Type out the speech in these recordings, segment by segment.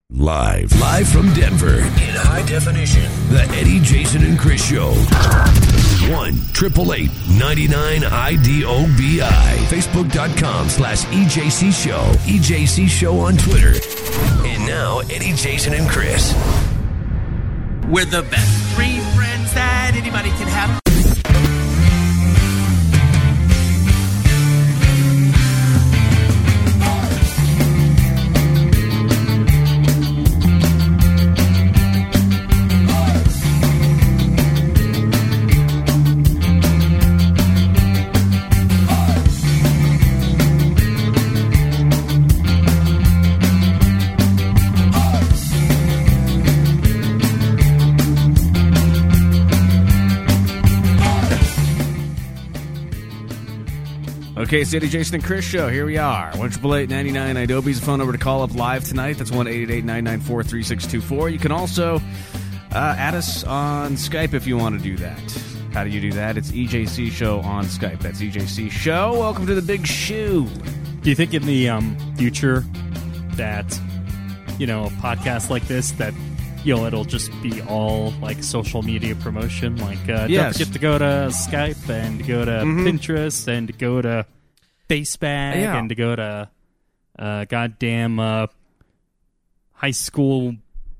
Live from Denver in high definition. The Eddie, Jason, and Chris Show. 1-888-99-IDOBI. Facebook.com/EJC Show. EJC Show on Twitter. And now, Eddie, Jason, and Chris. We're the best three friends that anybody can have. Okay, it's the Eddie, Jason, and Chris Show. Here we are. 1-888-99-IDOBI's the phone number to call up live tonight. That's 1-888-994-3624. You can also add us on Skype if you want to do that. How do you do that? It's EJC Show on Skype. That's EJC Show. Welcome to the big shoe. Do you think in the future that, a podcast like this, that, it'll just be all, like, social media promotion? Like, yes. Don't forget to go to Skype and go to Pinterest and to go to Facebag and to go to goddamn high school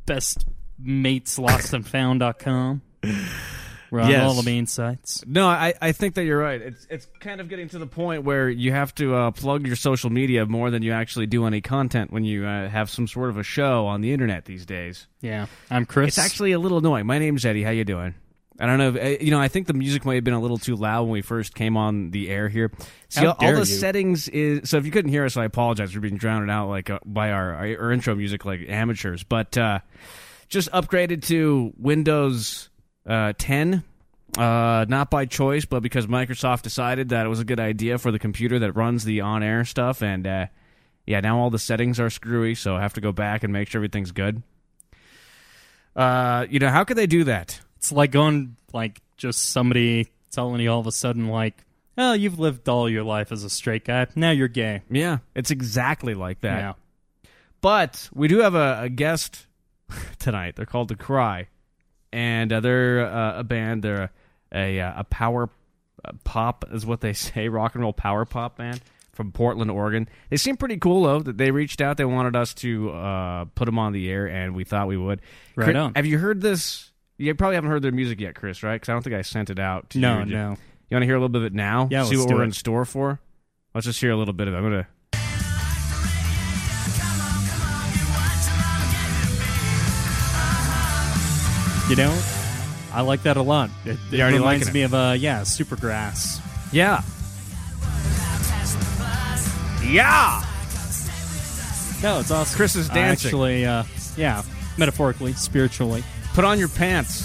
bestmatesLostandFound.com. We're on all the main sites. No, I think that you're right. It's kind of getting to the point where you have to plug your social media more than you actually do any content when you have some sort of a show on the internet these days. Yeah, I'm Chris. It's actually a little annoying. My name's Eddie. How you doing? I don't know. I think the music might have been a little too loud when we first came on the air here. See, all the settings is... So if you couldn't hear us, I apologize for being drowned out by our intro music like amateurs. But just upgraded to Windows 10. Not by choice, but because Microsoft decided that it was a good idea for the computer that runs the on-air stuff. And now all the settings are screwy, so I have to go back and make sure everything's good. How could they do that? It's like going, just somebody telling you all of a sudden, oh, you've lived all your life as a straight guy. Now you're gay. Yeah, it's exactly like that. Yeah. But we do have a guest tonight. They're called The Cry. And they're a band. They're a power pop, is what they say, rock and roll power pop band from Portland, Oregon. They seem pretty cool, though. That they reached out. They wanted us to put them on the air, and we thought we would. Right on. Have you heard this? You probably haven't heard their music yet, Chris, right? Because I don't think I sent it out to you. No. You want to hear a little bit of it now? Yeah, see what we're in store for? Let's just hear a little bit of it. I'm going to... I like that a lot. It reminds me of, Supergrass. Yeah. Yeah! No, it's awesome. Chris is dancing. Actually, metaphorically, spiritually. Put on your pants.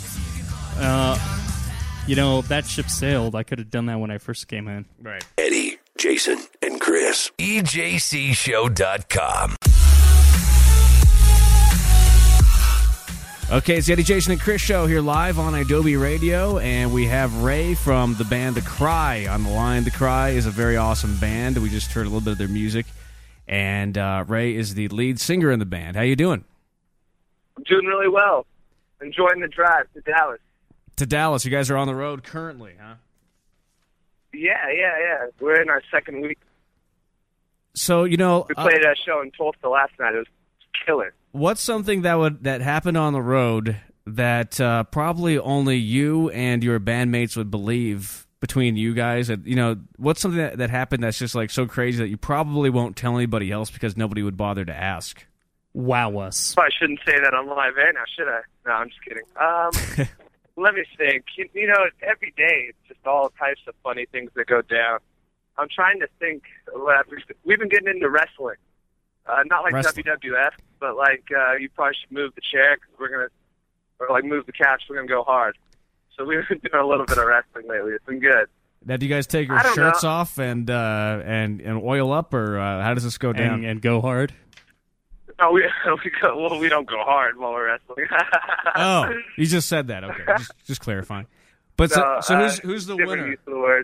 That ship sailed. I could have done that when I first came in. Right. Eddie, Jason, and Chris. EJCShow.com. Okay, it's the Eddie, Jason, and Chris Show here live on Adobe Radio, and we have Ray from the band The Cry on the line. The Cry is a very awesome band. We just heard a little bit of their music, and Ray is the lead singer in the band. How you doing? I'm doing really well. Enjoying the drive to Dallas. To Dallas. You guys are on the road currently, huh? Yeah. We're in our second week. So, we played a show in Tulsa last night. It was killer. What's something that happened on the road that probably only you and your bandmates would believe between you guys? What's something that happened that's just so crazy that you probably won't tell anybody else because nobody would bother to ask? Wow us. I shouldn't say that on live air now, should I? No, I'm just kidding. Let me think. Every day it's just all types of funny things that go down. I'm trying to think. We've been getting into wrestling. Not like WWF, but you probably should move the chair because move the couch. We're gonna go hard. So we've been doing a little bit of wrestling lately. It's been good. Now, do you guys take your shirts off and oil up, or how does this go down? And go hard? No, we don't go hard while we're wrestling. Oh, you just said that. Okay, just clarifying. But who's the winner? Use of the word.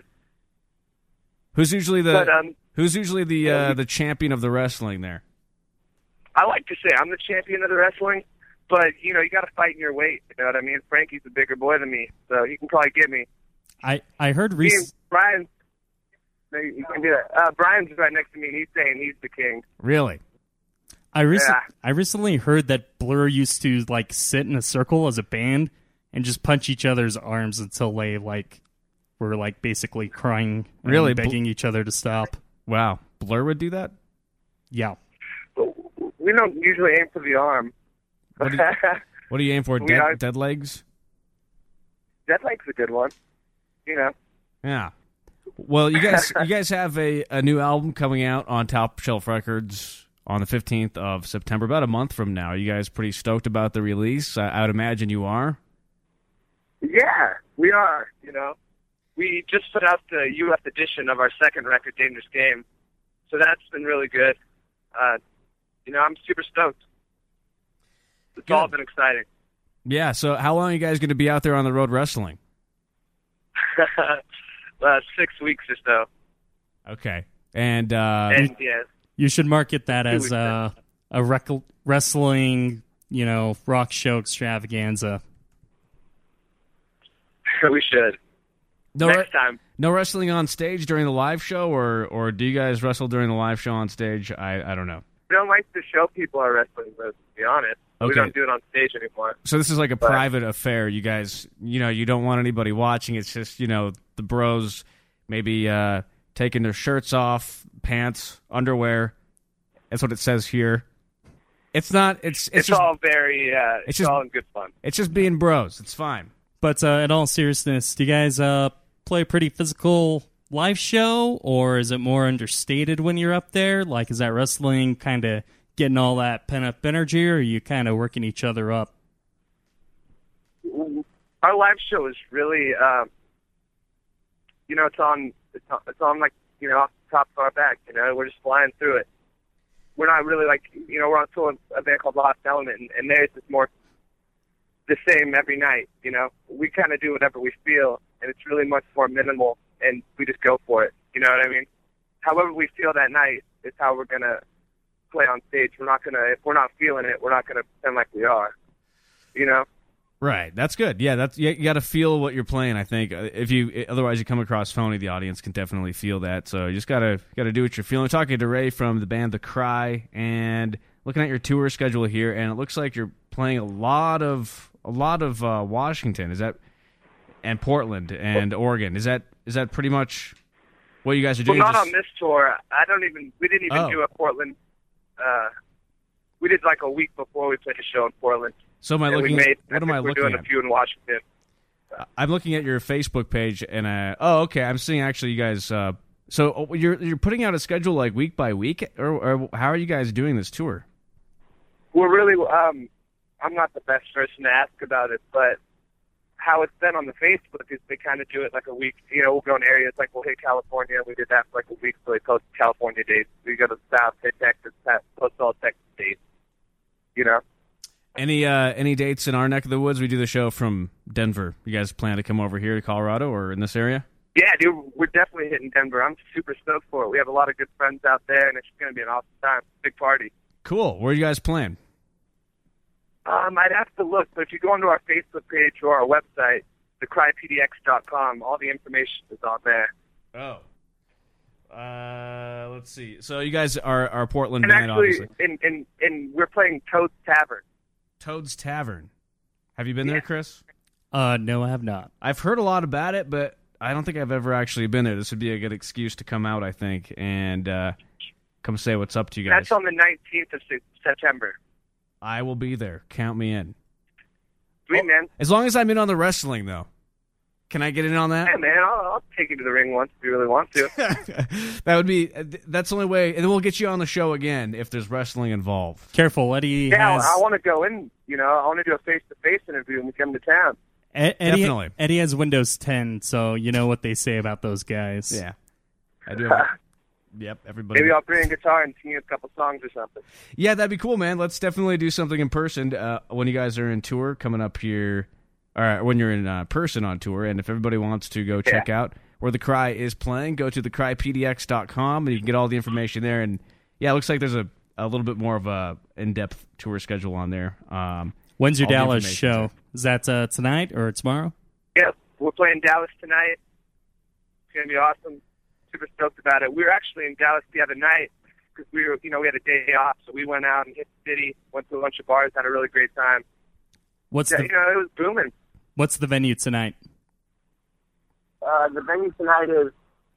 Who's usually the champion of the wrestling there? I like to say I'm the champion of the wrestling, but, you know, you got to fight in your weight. You know what I mean? Frankie's a bigger boy than me, so he can probably get me. I heard Brian, you can do that. Brian's right next to me, and he's saying he's the king. Really? I recently heard that Blur used to, like, sit in a circle as a band and just punch each other's arms until they, like, were, like, basically crying and begging each other to stop. Wow. Blur would do that? Yeah. We don't usually aim for the arm. What do you aim for? Dead legs? Dead legs a good one. You know. Yeah. Well, you guys have a new album coming out on Top Shelf Records on the 15th of September, about a month from now. Are you guys pretty stoked about the release? I would imagine you are. Yeah, we are. You know, we just put out the U.S. edition of our second record, Dangerous Game, so that's been really good. You know, I'm super stoked. It's all been exciting. Yeah, so how long are you guys going to be out there on the road wrestling? 6 weeks or so. Okay. And yeah. You should market that as a wrestling, you know, rock show extravaganza. We should. Next time. No wrestling on stage during the live show, or do you guys wrestle during the live show on stage? I don't know. We don't like to show people our wrestling moves, to be honest. Okay. We don't do it on stage anymore. So this is like a private affair. You guys, you know, you don't want anybody watching. It's just, you know, the bros maybe taking their shirts off, pants, underwear. That's what it says here. It's not. It's just, all very. It's all in good fun. It's just being bros. It's fine. But in all seriousness, do you guys play a pretty physical live show, or is it more understated when you're up there? Like, is that wrestling kind of getting all that pent-up energy, or are you kind of working each other up? Our live show is really, you know, it's on like, you know, off the top of our back. You know, we're just flying through it. We're not really like, you know, we're on tour with a band called Lost Element, and theirs is more the same every night. You know, we kind of do whatever we feel, and it's really much more minimal, and we just go for it. You know what I mean? However we feel that night is how we're gonna play on stage. We're not gonna, if we're not feeling it, we're not gonna pretend like we are. You know? Right. That's good. Yeah, that's you got to feel what you're playing. I think otherwise you come across phony. The audience can definitely feel that. So you just gotta do what you're feeling. We're talking to Ray from the band The Cry, and looking at your tour schedule here, and it looks like you're playing a lot of Washington. Is that, and Portland and Oregon? Is that pretty much what you guys are doing? Well, not on this tour. We didn't even do a Portland. We did like a week before we played a show in Portland. So am I looking at, what am I looking at? We're doing a few in Washington. I'm looking at your Facebook page, and okay, I'm seeing actually you guys. So you're putting out a schedule like week by week, or how are you guys doing this tour? We're really. I'm not the best person to ask about it, but how it's done on the Facebook is they kind of do it like a week. You know, we'll go in areas like we'll hit California. We did that for like a week, so they post California dates. We go to the South, hit Texas, post all Texas dates. You know. Any dates in our neck of the woods? We do the show from Denver. You guys plan to come over here to Colorado or in this area? Yeah, dude, we're definitely hitting Denver. I'm super stoked for it. We have a lot of good friends out there, and it's going to be an awesome time. Big party. Cool. Where are you guys playing? I'd have to look, but if you go onto our Facebook page or our website, thecrypdx.com, all the information is on there. Oh. Let's see. So you guys are a Portland and band, actually, obviously. and we're playing Toad's Tavern. Toad's Tavern. Have you been there, Chris? No, I have not. I've heard a lot about it, but I don't think I've ever actually been there. This would be a good excuse to come out, I think, and come say what's up to you guys. That's on the 19th of September. I will be there. Count me in. Sweet, man. As long as I'm in on the wrestling, though. Can I get in on that? Yeah, man. I'll take you to the ring once if you really want to. That's the only way. And then we'll get you on the show again if there's wrestling involved. Careful, Eddie. Yeah, I want to go in. You know, I want to do a face-to-face interview when we come to town. Definitely. Eddie has Windows 10, so you know what they say about those guys. Yeah. I do. Yep, everybody. Maybe I'll bring a guitar and sing you a couple songs or something. Yeah, that'd be cool, man. Let's definitely do something in person when you guys are in tour coming up here. Or when you're in person on tour, and if everybody wants to go check out where The Cry is playing, go to thecrypdx.com, and you can get all the information there. And, yeah, it looks like there's a a little bit more of a in-depth tour schedule on there. When's your Dallas show? Is that tonight or tomorrow? Yeah, we're playing Dallas tonight. It's going to be awesome. Super stoked about it. We were actually in Dallas the other night because we had a day off, so we went out and hit the city, went to a bunch of bars, had a really great time. It was booming. What's the venue tonight? The venue tonight is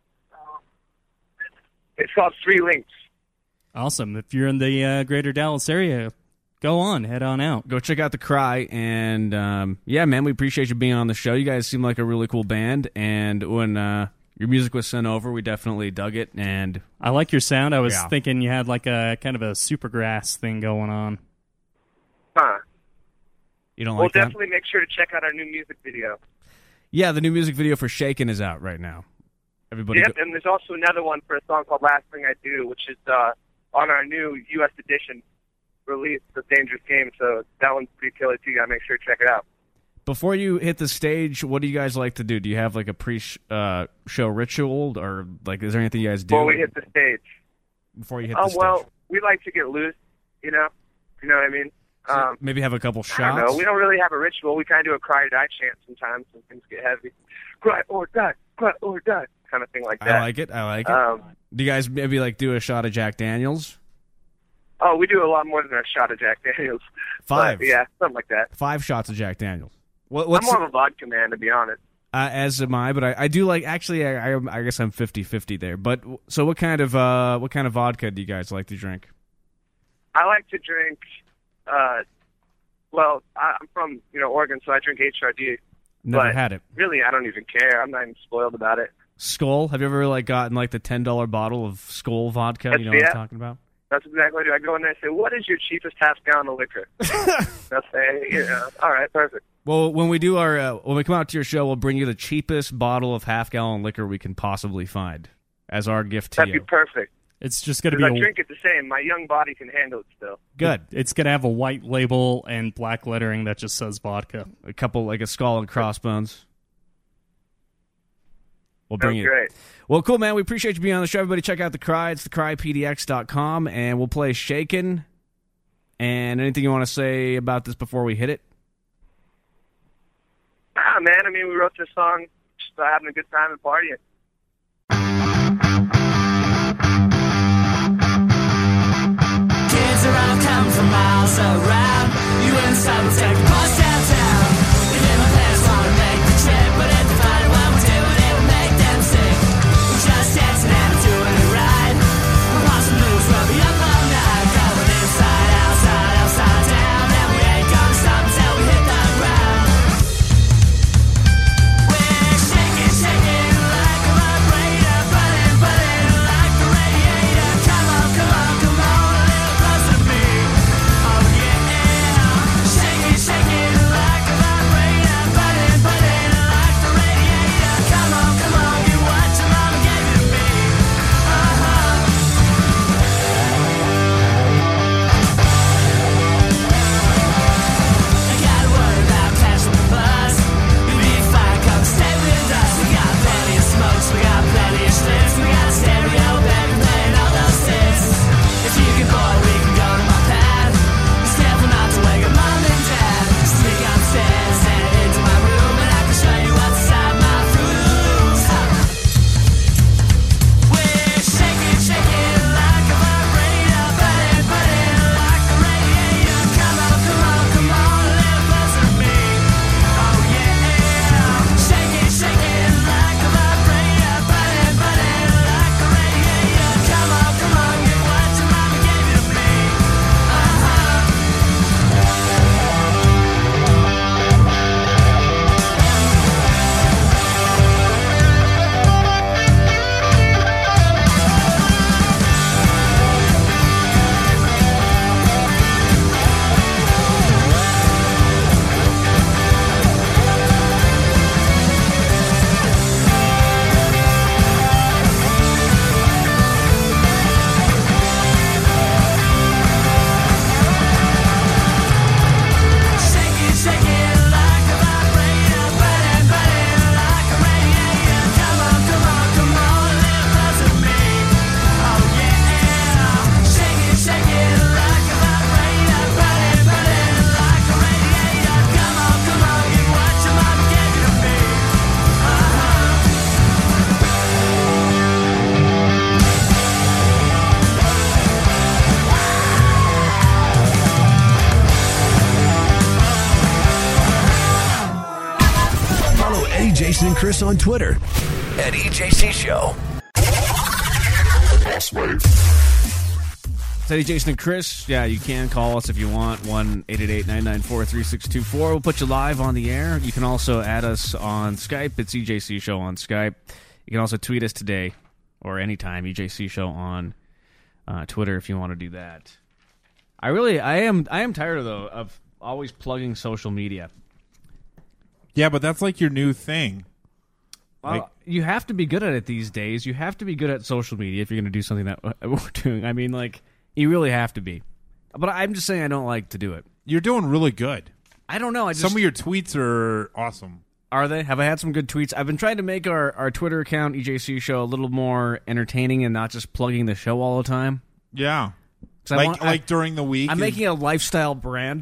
it's called Three Links. Awesome. If you're in the greater Dallas area, head on out. Go check out The Cry, and yeah, man, we appreciate you being on the show. You guys seem like a really cool band, and when your music was sent over, we definitely dug it, and I like your sound. I was thinking you had like a kind of a Supergrass thing going on. Huh. You don't We'll like that? definitely make sure to check out our new music video. Yeah, the new music video for Shaken is out right now. Everybody Yep, and there's also another one for a song called Last Thing I Do, which is on our new U.S. edition release of Dangerous Game, so that one's pretty killer too. You gotta make sure to check it out. Before you hit the stage, what do you guys like to do? Do you have like a pre-show ritual, or like is there anything you guys do? Before we hit the stage. Before you hit the stage? Well, we like to get loose, you know what I mean? So maybe have a couple shots? I don't know. We don't really have a ritual. We kind of do a cry or die chant sometimes when things get heavy. Cry or die, kind of thing like that. I like it. Do you guys maybe like do a shot of Jack Daniels? Oh, we do a lot more than a shot of Jack Daniels. 5? But, yeah, something like that. 5 shots of Jack Daniels. I'm more of a vodka man, to be honest. As am I, but I do like. Actually, I guess I'm 50-50 there. But so, what kind of vodka do you guys like to drink? I like to drink. Well, I'm from Oregon, so I drink HRD. Never had it. Really, I don't even care. I'm not even spoiled about it. Skull? Have you ever like gotten like the $10 bottle of Skull vodka? You know what I'm talking about? That's exactly what I do. I go in there and say, "What is your cheapest half gallon of liquor?" They'll say, "All right, perfect." Well, when we do when we come out to your show, we'll bring you the cheapest bottle of half-gallon liquor we can possibly find as our gift to you. That'd be perfect. It's just going to be. I drink it the same. My young body can handle it still. Good. It's going to have a white label and black lettering that just says vodka. A couple, like a skull and crossbones. We'll bring you. Great. Well, cool, man. We appreciate you being on the show. Everybody, check out The Cry. It's thecrypdx.com, and we'll play Shaken. And anything you want to say about this before we hit it? Man. I mean, we wrote this song just having a good time and partying. Kids around come from miles around. You inside will take the bus downtown. We live my parents want to make the trip, but if they find out what we're doing, it will make them sick. We're just dancing and we're doing it right. We're on some moves, we'll be up all night. Going inside, outside, upside down. And we ain't gonna stop until we hit the ground. We're shaking, shaking like a vibrator. Burning, burning like a radiator. Come on, come on, come on, a little closer to me. Oh yeah. Jason and Chris on Twitter at EJC Show. It's Eddie, Jason, and Chris. Yeah, you can call us if you want. 1-888-994-3624. We'll put you live on the air. You can also add us on Skype. It's EJC Show on Skype. You can also tweet us today or anytime, EJC Show on Twitter if you want to do that. I am tired, though, of always plugging social media. Yeah, but that's like your new thing. Well, you have to be good at it these days. You have to be good at social media if you're going to do something that we're doing. I mean, like, you really have to be. But I'm just saying I don't like to do it. You're doing really good. I don't know. Some of your tweets are awesome. Are they? Have I had some good tweets? I've been trying to make our Twitter account, EJC Show, a little more entertaining and not just plugging the show all the time. Yeah. Like during the week. I'm making a lifestyle brand.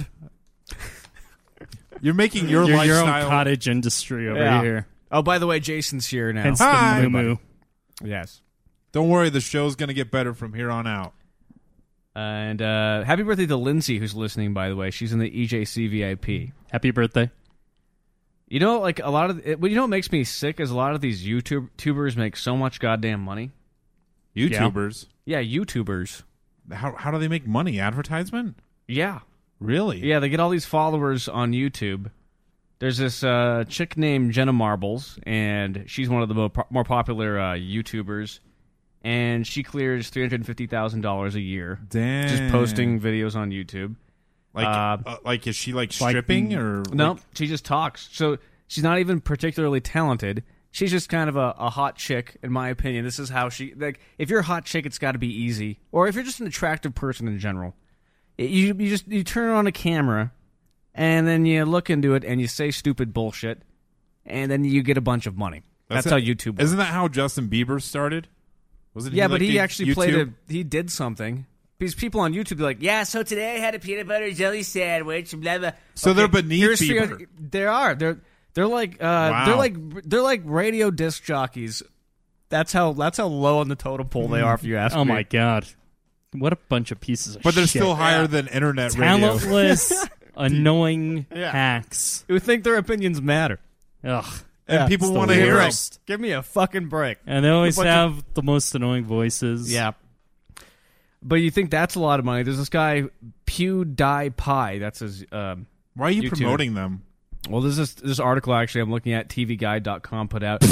You're making your lifestyle. Your own cottage industry over here. Oh, by the way, Jason's here now. Hence Hi. the moo-moo. Yes. Don't worry, the show's going to get better from here on out. And happy birthday to Lindsay, who's listening, by the way. She's in the EJC VIP. Happy birthday. You know, like a lot of you know what makes me sick is a lot of these YouTubers make so much goddamn money. YouTubers? Yeah, YouTubers. How do they make money? Advertisement? Yeah. Really? Yeah, they get all these followers on YouTube. There's this chick named Jenna Marbles, and she's one of the more popular YouTubers, and she clears $350,000 a year. Damn. Just posting videos on YouTube. Like is she like stripping or? No, like... she just talks. So she's not even particularly talented. She's just kind of a hot chick, in my opinion. This is how she, like, if you're a hot chick, it's got to be easy. Or if you're just an attractive person in general. You turn on a camera, and then you look into it, and you say stupid bullshit, and then you get a bunch of money. That's how YouTube works. Isn't that how Justin Bieber started? Wasn't he? Yeah, but he actually he did something. Because people on YouTube are like, yeah, so today I had a peanut butter jelly sandwich, blah blah. So they're beneath people. They're like wow. they're like radio disc jockeys. That's how low on the totem pole they are, if you ask me. Oh my god. What a bunch of pieces of shit. But they're still higher than internet radio. Talentless, annoying hacks. Who think their opinions matter. Ugh. And people want to hear them. Give me a fucking break. And they always have the most annoying voices. Yeah. But you think that's a lot of money. There's this guy, PewDiePie. That's his Why are you YouTube. promoting them? Well, there's this article, actually, I'm looking at, TVGuide.com put out.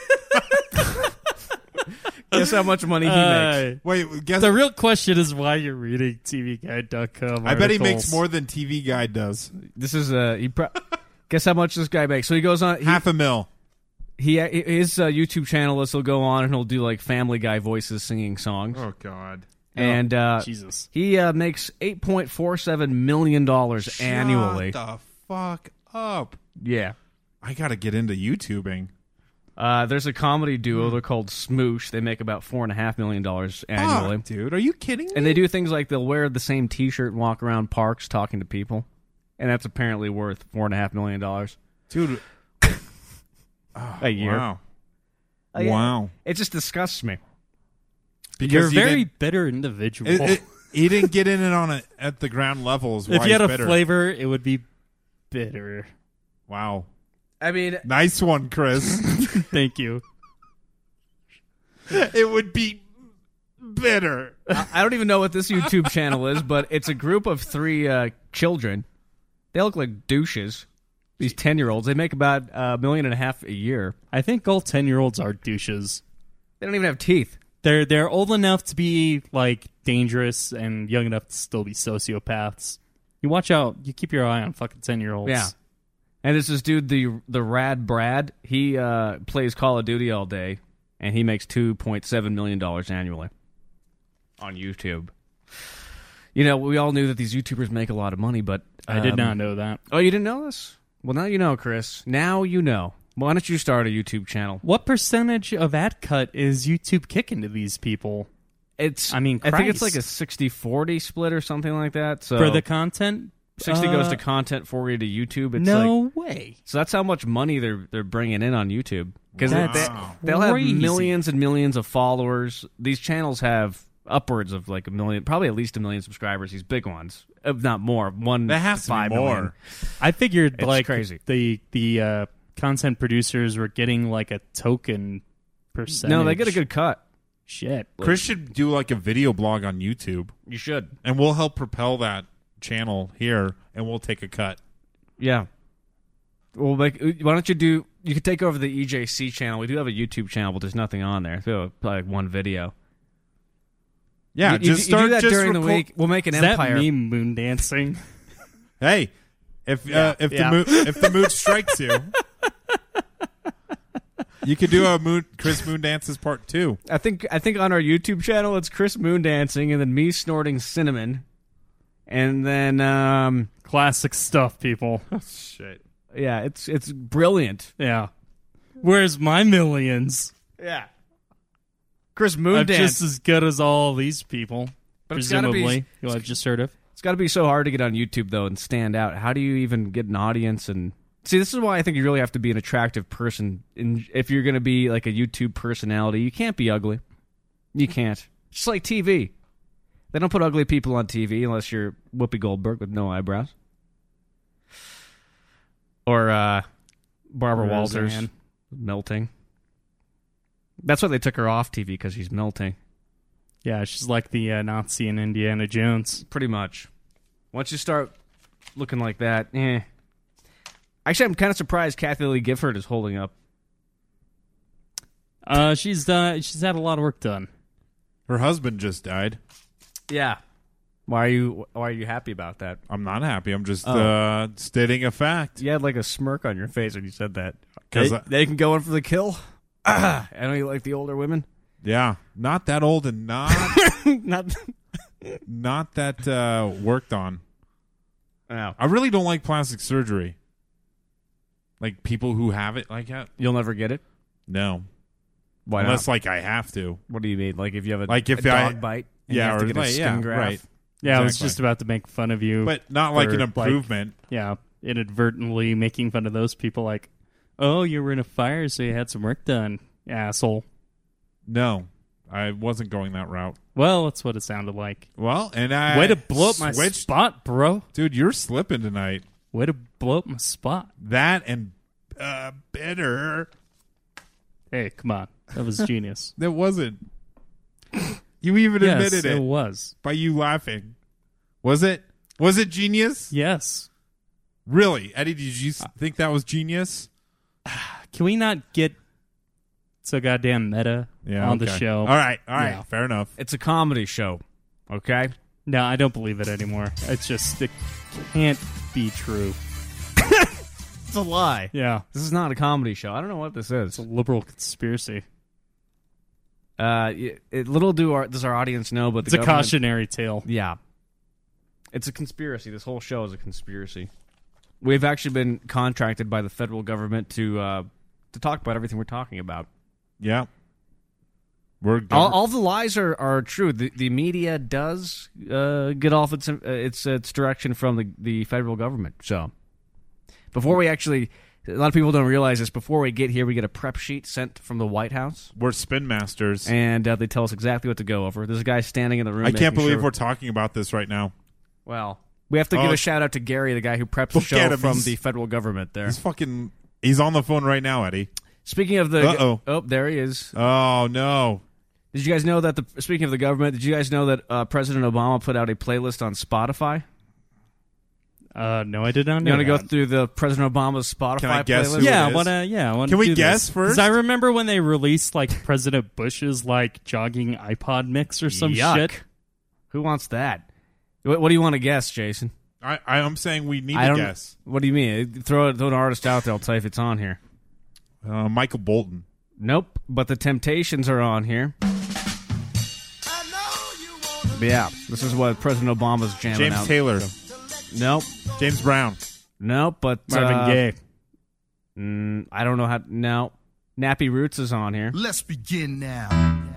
Guess how much money he makes. Wait, guess the real question is why you're reading TVGuide.com. I bet he makes more than TV Guide does. This is guess how much this guy makes. So he goes on $500,000. His YouTube channel list will go on and he'll do like Family Guy voices singing songs. Oh God! And Jesus, he makes $8.47 million annually. Shut the fuck up! Yeah, I gotta get into YouTubing. There's a comedy duo. They're called Smoosh. They make about $4.5 million annually. Dude, are you kidding me? And they do things like they'll wear the same T-shirt and walk around parks talking to people, and that's apparently worth $4.5 million. Dude, a year. Wow. Yeah. Wow. It just disgusts me. Because you're a very bitter individual. He didn't get in it on it at the ground levels. If you had a flavor, it would be bitter. Wow. I mean, nice one, Chris. Thank you. It would be bitter. I don't even know what this YouTube channel is, but it's a group of 3 children. They look like douches. These 10-year-olds. They make about $1.5 million a year. I think all 10-year-olds are douches. They don't even have teeth. They're old enough to be like dangerous and young enough to still be sociopaths. You watch out. You keep your eye on fucking 10-year-olds. Yeah. And there's this dude, the Rad Brad. He plays Call of Duty all day, and he makes $2.7 million annually on YouTube. You know, we all knew that these YouTubers make a lot of money, but I did not know that. Oh, you didn't know this? Well, now you know, Chris. Now you know. Why don't you start a YouTube channel? What percentage of ad cut is YouTube kicking to these people? I think it's like a 60-40 split or something like that. So for the content? 60 goes to content, 40 to YouTube. It's no way. So that's how much money they're bringing in on YouTube. Because they'll have crazy. millions and millions of followers. These channels have upwards of like 1 million, probably at least 1 million subscribers. These big ones, if not more. That has to be more. million. I figured It's like crazy. the content producers were getting like a token percentage. No, they get a good cut. Shit. Chris should do like a video blog on YouTube, You should. and we'll help propel that channel here, and we'll take a cut. Yeah. Well, why don't you do... You could take over the EJC channel. We do have a YouTube channel, but there's nothing on there. So probably like one video. Yeah, you just start do that just during the record- week. We'll make an Is empire. that me moon dancing? Hey, if the mood strikes you, you could do a Chris Moon Dances Part 2. I think on our YouTube channel it's Chris Moon dancing and then me snorting cinnamon, and then Classic stuff, people. Shit. yeah, it's brilliant. Yeah. Where's my millions? Yeah, Chris Moon I'm dance. just as good as all these people, But it's gotta be- presumably, who I've just heard of. It's got to be so hard to get on YouTube though and stand out. How do you even get an audience? And see, this is why I think you really have to be an attractive person. If you're going to be like a YouTube personality, you can't be ugly. You can't. Just like TV. They don't put ugly people on TV unless you're Whoopi Goldberg with no eyebrows. Or Barbara Walters Roseanne. melting. That's why they took her off TV, because she's melting. Yeah, she's like the Nazi in Indiana Jones. Pretty much. Once you start looking like that, Actually, I'm kind of surprised Kathy Lee Gifford is holding up. She's had a lot of work done. Her husband just died. Yeah. Why are you happy about that? I'm not happy. I'm just stating a fact. You had like a smirk on your face when you said that. 'Cause They can go in for the kill. I know you like the older women. Yeah, not that old and not Not. not that worked on. No. I really don't like plastic surgery. Like people who have it like that. You'll never get it. No, Why unless not? like I have to. What do you mean? Like if you have a, Like if a I- dog bite? And Yeah, you have to or get a like, skin yeah, graft? right. Yeah, I was Exactly. just about to make fun of you. But not like for, an improvement. Yeah, inadvertently making fun of those people like, oh, you were in a fire, so you had some work done, asshole. No, I wasn't going that route. Well, that's what it sounded like. Well, and I Way to blow up my switched. spot, bro. Dude, you're slipping tonight. Way to blow up my spot. That and bitter. Hey, come on. That was genius. That wasn't. You even Yes, admitted it it was. by you laughing. Was it? Was it genius? Yes. Really, Eddie? Did you think that was genius? Can we not get so goddamn meta on the okay. show? All right, Yeah. fair enough. It's a comedy show. Okay. No, I don't believe it anymore. It's just, it can't be true. It's a lie. Yeah. This is not a comedy show. I don't know what this is. It's a liberal conspiracy. Little does our audience know, but It's the a government- cautionary tale. Yeah. It's a conspiracy. This whole show is a conspiracy. We've actually been contracted by the federal government to talk about everything we're talking about. Yeah, we're All the lies are true. The media does get off its direction from the federal government. So before we actually, a lot of people don't realize this. Before we get here, we get a prep sheet sent from the White House, we're spin masters. and they tell us exactly what to go over. There's a guy standing in the room. I can't making believe sure- we're talking about this right now. Well, we have to give a shout out to Gary, the guy who preps the Look at show him. from He's- the federal government. There. He's on the phone right now, Eddie. Speaking of the, Uh-oh. There he is. Oh no. Did you guys know that speaking of the government, did you guys know that President Obama put out a playlist on Spotify? No, I did not You know want to go that. through the President Obama's Spotify Can I guess playlist? who Yeah, it is? I wanna Can we do guess this. first? 'Cause I remember when they released like President Bush's like jogging iPod mix or some Yuck. shit. Who wants that? What do you want to guess, Jason? I'm saying we need I to don't guess. What do you mean? Throw an artist out there. I'll tell you if it's on here. Michael Bolton. Nope, but the Temptations are on here. Yeah, this is what President Obama's jamming James out. Taylor. Nope, James Brown. nope, but Marvin Gaye. I don't know how. No, Nappy Roots is on here. Let's begin now.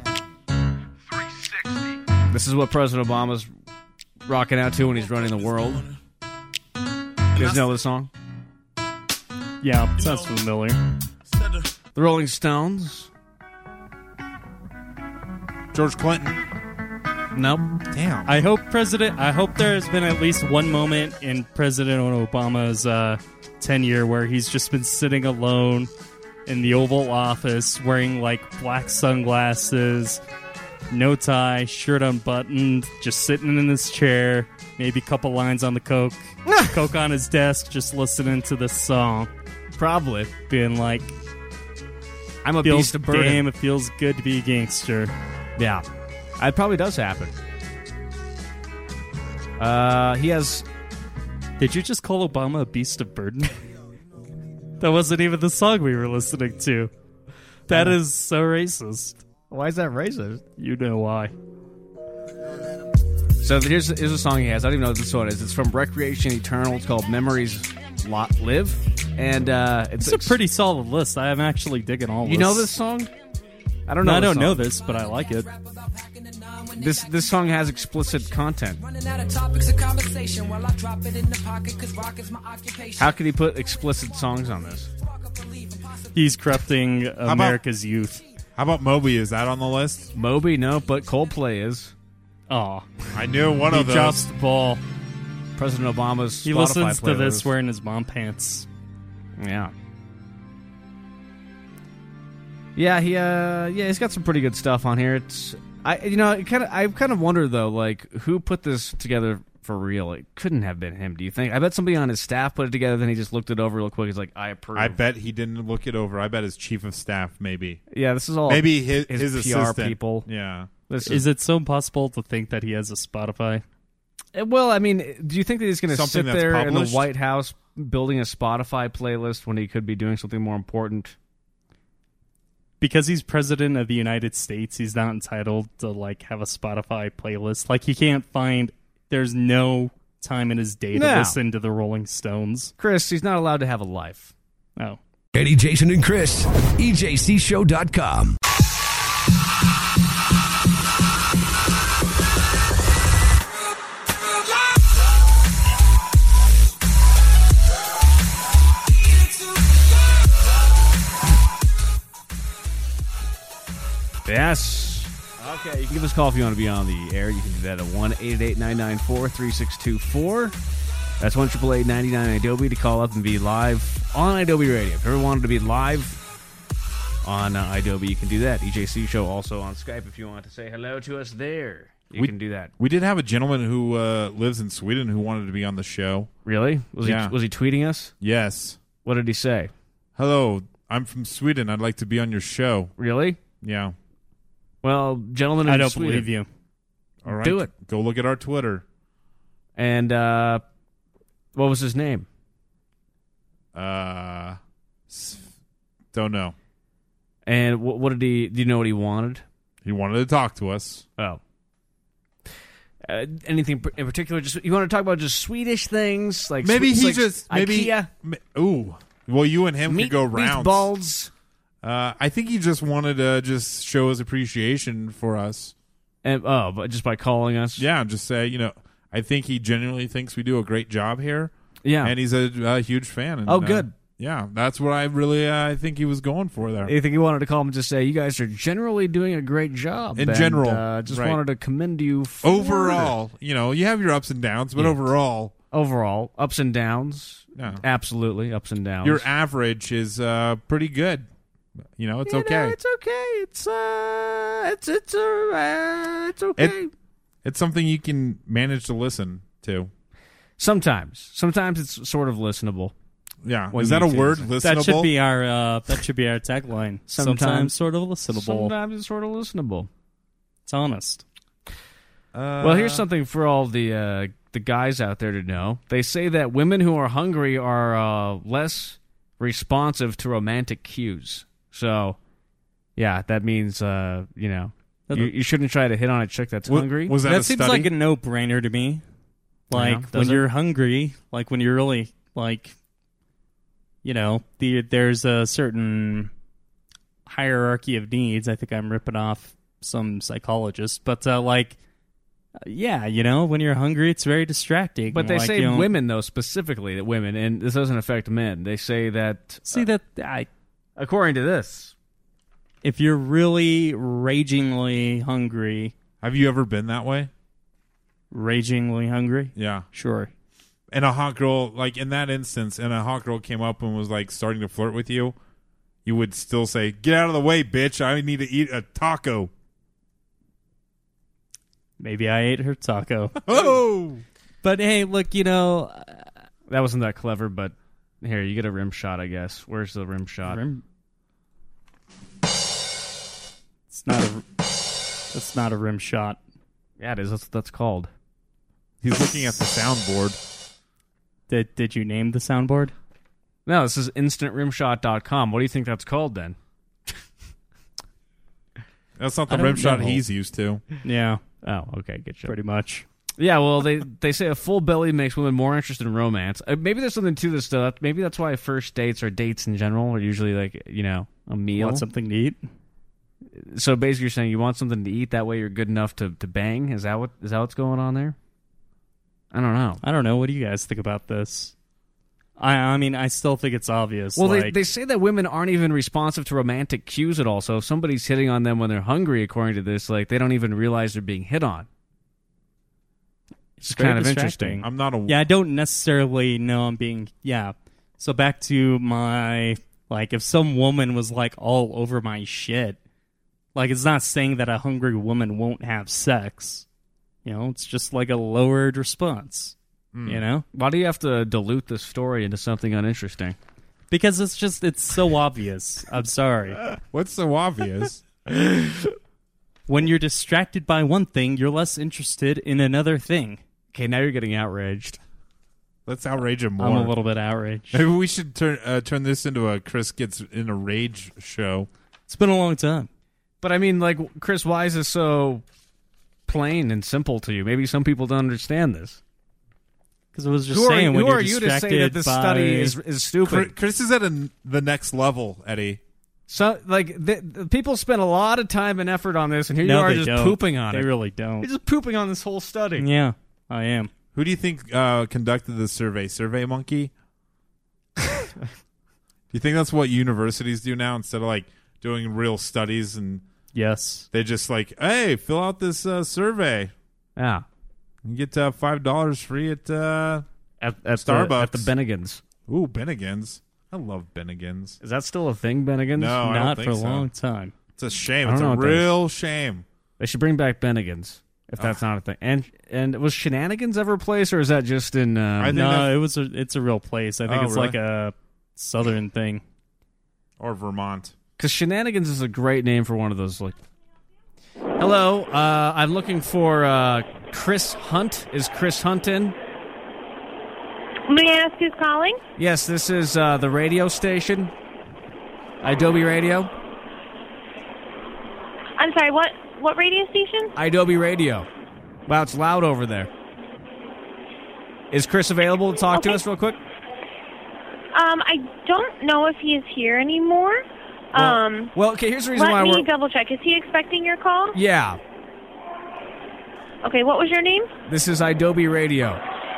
This is what President Obama's rocking out to when he's running the world. You guys know the song? Yeah, sounds familiar. The Rolling Stones. George Clinton. Nope. Damn. I hope there's been at least one moment in President Obama's tenure where he's just been sitting alone in the Oval Office wearing like black sunglasses, no tie, shirt unbuttoned, just sitting in his chair, maybe a couple lines on the Coke, Coke on his desk, just listening to this song. Probably. Being like, I'm a beast of burden. Damn, it feels good to be a gangster. Yeah. It probably does happen. He has... Did you just call Obama a beast of burden? That wasn't even the song we were listening to. That is so racist. Why is that racist? You know why. So here's a song he has. I don't even know what this one is. It's from Recreation Eternal. It's called Memories Live. And it's a pretty solid list. I am actually digging all this. You know this song? I don't know. I don't know this, but I like it. This song has explicit content. How could he put explicit songs on this? He's corrupting America's youth. How about Moby? Is that on the list? Moby, no, but Coldplay is. Oh, I knew one of those. He drops the ball. President Obama's He Spotify listens to playlist. this wearing his mom pants. Yeah. Yeah, he's got some pretty good stuff on here. I kind of wonder though, like who put this together for real? It couldn't have been him. Do you think? I bet somebody on his staff put it together. Then he just looked it over real quick. He's like, I approve. I bet he didn't look it over. I bet his chief of staff maybe. Yeah, this is all maybe his PR assistant. people. Yeah. Is it so impossible to think that he has a Spotify? Well, I mean, do you think that he's going to sit there in the published? White House building a Spotify playlist when he could be doing something more important? Because he's president of the United States, he's not entitled to like have a Spotify playlist. Like he can't find. There's no time in his day to listen to the Rolling Stones. Chris, he's not allowed to have a life. Oh. Eddie, Jason, and Chris. EJCShow.com. Yes. Okay, you can give us a call if you want to be on the air. You can do that at 1-888-994-3624. That's 1-888-99-ADOBE to call up and be live on Adobe Radio. If you ever wanted to be live on Adobe, you can do that. EJC Show also on Skype if you want to say hello to us there. You can do that. We did have a gentleman who lives in Sweden who wanted to be on the show. Really? Was he tweeting us? Yes. What did he say? Hello, I'm from Sweden. I'd like to be on your show. Really? Yeah. Well, gentlemen, I don't believe you. All right. Do it. Go look at our Twitter. And what was his name? Don't know. And what did he? Do you know what he wanted? He wanted to talk to us. Oh. Anything in particular? Just you want to talk about just Swedish things, like maybe he like just IKEA? Ooh. Well, you and him could go rounds. Meatballs. I think he just wanted to just show his appreciation for us. And but just by calling us, yeah, just say I think he genuinely thinks we do a great job here. Yeah, and he's a huge fan. And, good. Yeah, that's what I think he was going for there. I think he wanted to call him and just say, you guys are generally doing a great job. In general. Just right. wanted to commend you for overall. You have your ups and downs, but overall. Overall, ups and downs. Yeah. Absolutely, ups and downs. Your average is pretty good. It's okay. It's okay. It's okay. It's something you can manage to listen to. Sometimes it's sort of listenable. Yeah, is that a word? Listenable. That should be our tagline. Sometimes sort of listenable. Sometimes it's sort of listenable. It's honest. Well, here's something for all the guys out there to know. They say that women who are hungry are less responsive to romantic cues. So, yeah, that means you shouldn't try to hit on a chick that's hungry. Was that seems study? like a no-brainer to me. Like when you're hungry, like when you're really like, there's a certain hierarchy of needs. I think I'm ripping off some psychologist, but when you're hungry, it's very distracting. But they say women, though, specifically that women, and this doesn't affect men. They say that. According to this, if you're really ragingly hungry, Have you ever been that way? Ragingly hungry? Yeah. Sure. And a hot girl, like in that instance, and a hot girl came up and was like starting to flirt with you, you would still say, "Get out of the way, bitch. I need to eat a taco." Maybe I ate her taco. Oh! But hey, look, That wasn't that clever, but here, you get a rim shot, I guess. Where's the rim shot? It's not a rim shot. Yeah, it is. That's what that's called. He's looking at the soundboard. Did you name the soundboard? No, this is instantrimshot.com. What do you think that's called then? That's not the I don't rim shot know. he's used to. Yeah, Oh, okay, get you. pretty much. Yeah, well, they say a full belly makes women more interested in romance. Maybe there's something to this, though. Maybe that's why first dates or dates in general are usually like, a meal. Want something to eat? So basically, you're saying you want something to eat. That way, you're good enough to bang. Is that what's going on there? I don't know. I don't know. What do you guys think about this? I mean, I still think it's obvious. Well, like, they say that women aren't even responsive to romantic cues at all. So if somebody's hitting on them when they're hungry, according to this, like they don't even realize they're being hit on. It's very kind of distracting. interesting. I'm not a... Yeah, I don't necessarily know I'm being... Yeah. So back to my... Like, if some woman was, like, all over my shit, like, it's not saying that a hungry woman won't have sex. It's just, like, a lowered response. Why do you have to dilute this story into something uninteresting? Because it's so obvious. I'm sorry. What's so obvious? When you're distracted by one thing, you're less interested in another thing. Okay, now you're getting outraged. Let's outrage him more. I'm a little bit outraged. Maybe we should turn this into a Chris Gets in a Rage show. It's been a long time. But I mean, like, Chris, why is this so plain and simple to you? Maybe some people don't understand this. Because I was just saying, when who you're are you to say that this study is stupid? Chris is at the next level, Eddie. So, like, the people spent a lot of time and effort on this, and here you are they just don't. pooping on it. They really don't. You're just pooping on this whole study. Yeah, I am. Who do you think conducted the survey? Survey Monkey? Do you think that's what universities do now instead of like doing real studies and Yes. they just like, hey, fill out this survey. Yeah. You get $5 free at At Starbucks. at the Bennigan's. Ooh, Bennigan's. I love Bennigan's. Is that still a thing, Bennigan's? No, I don't Not think for a so. long time. It's a shame. I It's don't a know what that real shame. They should bring back Bennigan's, if that's not a thing. And was Shenanigans ever a place, or is that just in... I think No, it's a real place. I think Oh, it's really? like a southern thing. Or Vermont. Because Shenanigans is a great name for one of those, like... Hello, I'm looking for Chris Hunt. Is Chris Hunt in? May I ask who's calling? Yes, this is the radio station. Adobe Radio. I'm sorry, what radio station? Adobe Radio. Wow, it's loud over there. Is Chris available to talk to us real quick? I don't know if he is here anymore. Well, okay, here's the reason why Let me we're... double check. Is he expecting your call? Yeah, Okay, what was your name? this is Adobe Radio.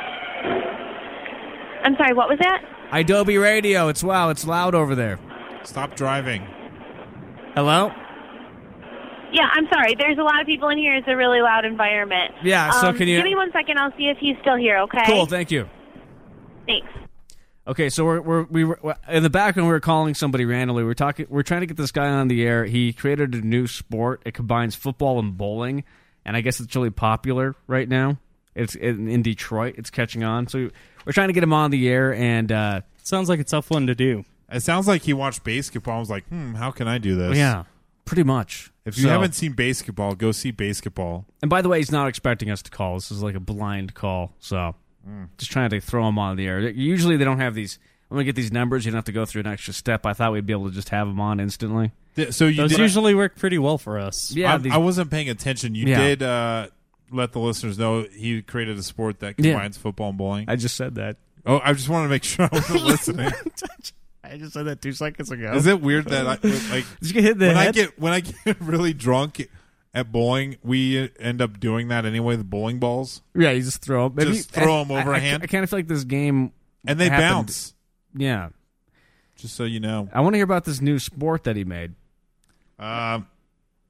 I'm sorry, what was that? Adobe Radio. It's loud over there. Stop driving. Hello? Yeah, I'm sorry. There's a lot of people in here. It's a really loud environment. Yeah, so can you... Give me 1 second. I'll see if he's still here, okay? Cool, thank you. Thanks. Okay, so we were in the background. We were calling somebody randomly. We're trying to get this guy on the air. He created a new sport. It combines football and bowling, and I guess it's really popular right now. It's in Detroit. It's catching on. So we're trying to get him on the air, and Sounds like a tough one to do. It sounds like he watched basketball and was like, how can I do this? yeah, pretty much. If you haven't seen basketball, go see basketball. And by the way, he's not expecting us to call. This is like a blind call, so just trying to throw him on the air. Usually they don't have these. When we get these numbers, you don't have to go through an extra step. I thought we'd be able to just have him on instantly. So you Those did, usually work pretty well for us. Yeah, I wasn't paying attention. You Yeah. did let the listeners know he created a sport that combines football and bowling. I just said that. Oh, I just wanted to make sure I wasn't listening. I just said that 2 seconds ago. Is it weird that Did you get hit in the head? when I get really drunk at bowling, we end up doing that anyway? The bowling balls, Yeah, you just throw them. Just throw 'em overhand? I kind of feel like this game and they happened. bounce. Yeah, Just so you know. I want to hear about this new sport that he made.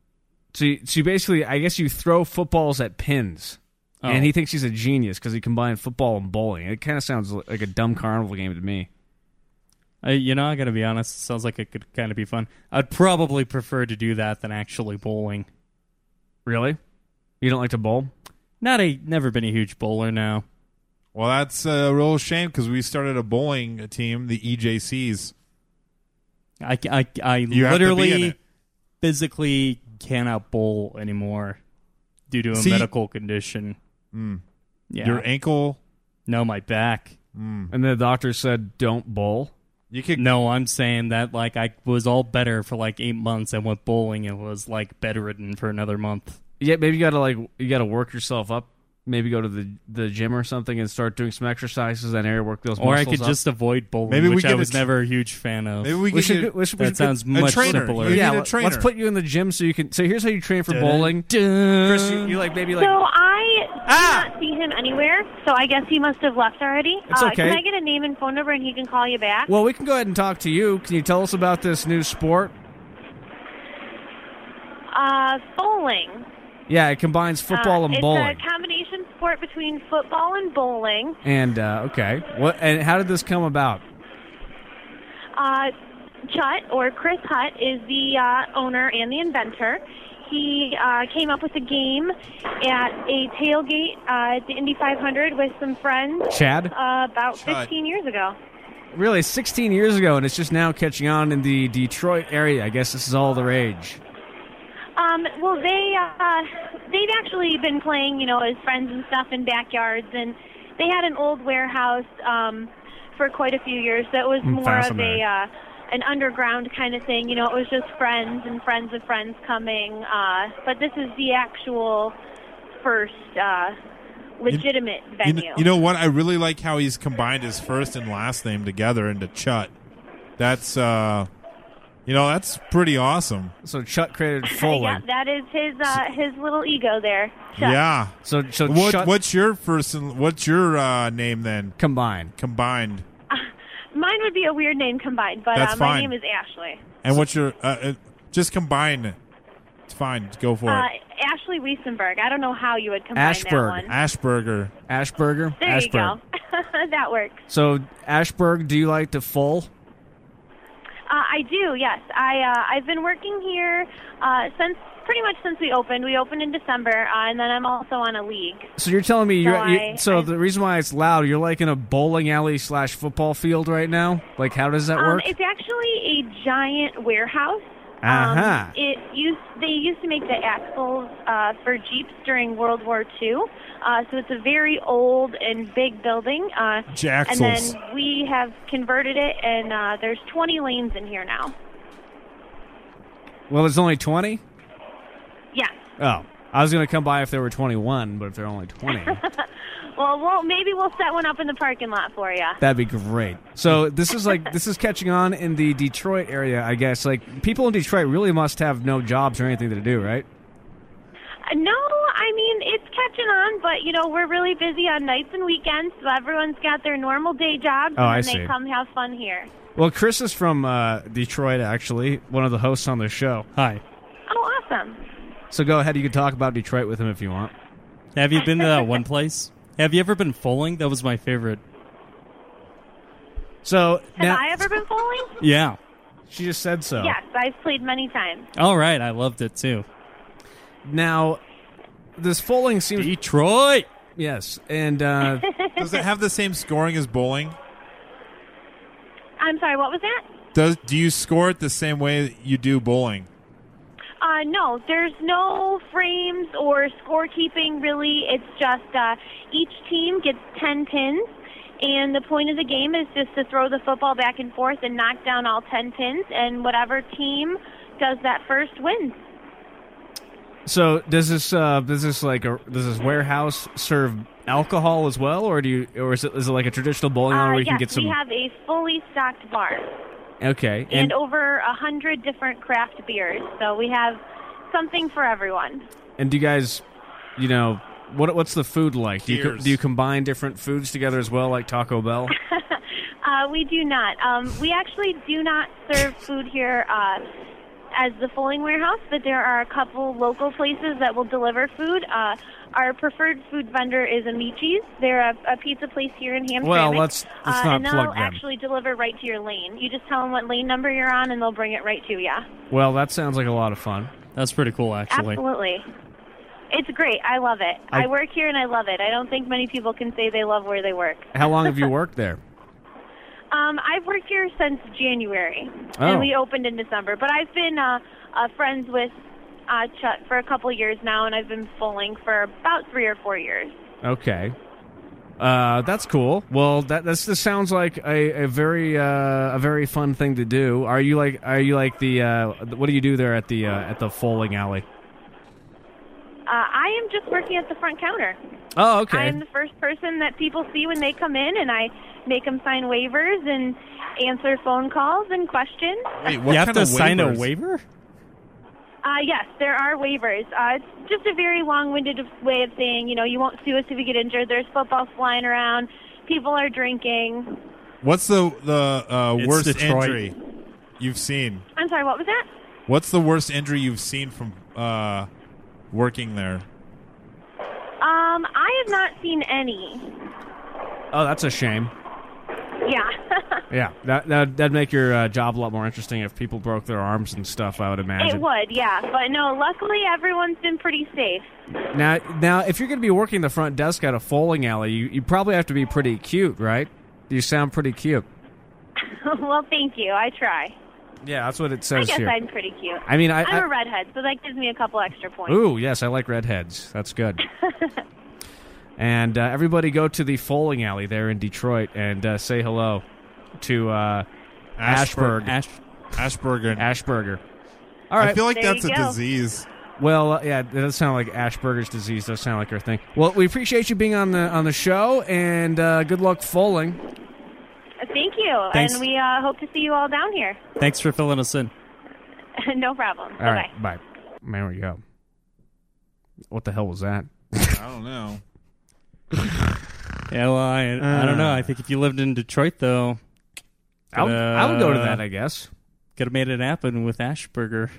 So you basically, I guess you throw footballs at pins. Oh. And he thinks he's a genius because he combined football and bowling. It kind of sounds like a dumb carnival game to me. I got to be honest. It sounds like it could kind of be fun. I'd probably prefer to do that than actually bowling. Really? You don't like to bowl? Never been a huge bowler now. Well, that's a real shame because we started a bowling team, the EJCs. I You have to be in literally it. physically cannot bowl anymore due to a See- medical condition. Yeah. Your ankle. No, my back. And the doctor said, don't bowl. You could. No, I'm saying that like I was all better for like 8 months. I went bowling and was like bedridden for another month. Yeah, maybe you gotta work yourself up. Maybe go to the gym or something and start doing some exercises that area, work those muscles Or I could up. just avoid bowling, Maybe we which I get was a never a huge fan of. Maybe we We should. should, we should, we That should sounds a much trainer. simpler. You yeah, need a trainer. let's put you in the gym so you can. So here's how you train for bowling. Chris, you like maybe like. So I do not see him anywhere, so I guess he must have left already. It's okay. Can I get a name and phone number and he can call you back? Well, we can go ahead and talk to you. Can you tell us about this new sport? Bowling. Yeah, it combines football and bowling. It's a combination sport between football and bowling. And okay, what? And how did this come about? Chut, or Chris Hutt, is the owner and the inventor. He came up with a game at a tailgate at the Indy 500 with some friends. Chad? About Chut. 15 years ago. Really, 16 years ago, and it's just now catching on in the Detroit area. I guess this is all the rage. Well, they've actually been playing, as friends and stuff in backyards, and they had an old warehouse for quite a few years. So it was more of fascinating. an underground kind of thing. It was just friends and friends of friends coming. But this is the actual first legitimate venue. You know what? I really like how he's combined his first and last name together into Chut. That's that's pretty awesome. So Chut created Foley. Yeah, that is his little ego there. Chut. Yeah. So Chut What's your first? What's your name then? combined. Combined. Mine would be a weird name combined, but That's my fine. name is Ashley. And what's your? Just combine. It's fine. Go for it. Ashley Wiesenberg. I don't know how you would combine Ashberg. that one. Ashburger. Ashburger. There Ashburg. you go. That works. So Ashburg, do you like to full? I do, yes. I've been working here pretty much since we opened. We opened in December, and then I'm also on a league. So you're telling me So the reason why it's loud, you're like in a bowling alley / football field right now? Like, how does that work? It's actually a giant warehouse. Uh-huh. They used to make the axles for Jeeps during World War II. So it's a very old and big building. And Jaxels. then we have converted it, and there's 20 lanes in here now. Well, there's only 20? Yeah. Oh. I was going to come by if there were 21, but if there are only 20, Well, maybe we'll set one up in the parking lot for you. that'd be great. So this is catching on in the Detroit area, I guess. Like, people in Detroit really must have no jobs or anything to do, right? No, I mean, it's catching on, but, we're really busy on nights and weekends, so everyone's got their normal day jobs, Oh, I and then see. they come have fun here. Well, Chris is from Detroit, actually, one of the hosts on the show. Hi. Oh, awesome. So go ahead. You can talk about Detroit with him if you want. Have you been to that one place? Have you ever been bowling? That was my favorite. So Have now, I ever been bowling? Yeah. she just said so. Yes, I've played many times. All right. I loved it too. Now, this bowling seems Detroit. yes, and Does it have the same scoring as bowling? I'm sorry, what was that? Do you score it the same way you do bowling? No, there's no frames or scorekeeping, really. It's just each team gets 10 pins, and the point of the game is just to throw the football back and forth and knock down all 10 pins, and whatever team does that first wins. so does this warehouse serve alcohol as well, or is it like a traditional bowling alley where you Yes, can get some? we have a fully stocked bar. Okay, And over 100 different craft beers, so we have something for everyone. and do you guys, what's the food like? Do Cheers. you combine different foods together as well, like Taco Bell? We do not. We actually do not serve food here as the Fulling Warehouse, but there are a couple local places that will deliver food. Our preferred food vendor is Amici's. They're a pizza place here in Hamtramck. Well, let's not and they'll plug them. actually deliver right to your lane. You just tell them what lane number you're on, and they'll bring it right to you. Well, that sounds like a lot of fun. That's pretty cool, actually. Absolutely. It's great. I love it. I work here, and I love it. I don't think many people can say they love where they work. How long have you worked there? I've worked here since January, Oh. and we opened in December. But I've been friends with Chuck for a couple years now, and I've been Fulling for about 3 or 4 years. Okay. That's cool. Well, this sounds like a very fun thing to do. Are you like the what do you do there at the Fulling Alley? I am just working at the front counter. Oh, okay. I am the first person that people see when they come in, and I make them sign waivers and answer phone calls and questions. Wait, what You have kind to of sign a waivers? waiver? Yes, there are waivers. It's just a very long-winded way of saying, you won't sue us if you get injured. There's footballs flying around. People are drinking. What's the It's worst Detroit. injury you've seen? I'm sorry, what was that? What's the worst injury you've seen from working there? I have not seen any. Oh, that's a shame. Yeah. Yeah, that'd make your job a lot more interesting if people broke their arms and stuff, I would imagine. It would, yeah. But no, luckily everyone's been pretty safe. Now, if you're going to be working the front desk at a Fulling Alley, you probably have to be pretty cute, right? You sound pretty cute. Well, thank you. I try. Yeah, that's what it I says guess here. I'm pretty cute. I mean, I'm a redhead, so that gives me a couple extra points. Ooh, yes, I like redheads. That's good. And everybody go to the Fulling Alley there in Detroit and say hello to Ashburg. Ashburger. All right. I feel like There that's you a go. disease. Well, yeah, it does sound like Ashburger's disease. Does sound like our thing. Well, we appreciate you being on the show, and good luck Fulling. Thank you. Thanks. And we hope to see you all down here. Thanks for filling us in. No problem. All right, bye. There we go. What the hell was that? I don't know. Yeah, well, I don't know. I think if you lived in Detroit, though, I would go to that, I guess. could have made it happen with Ashburger.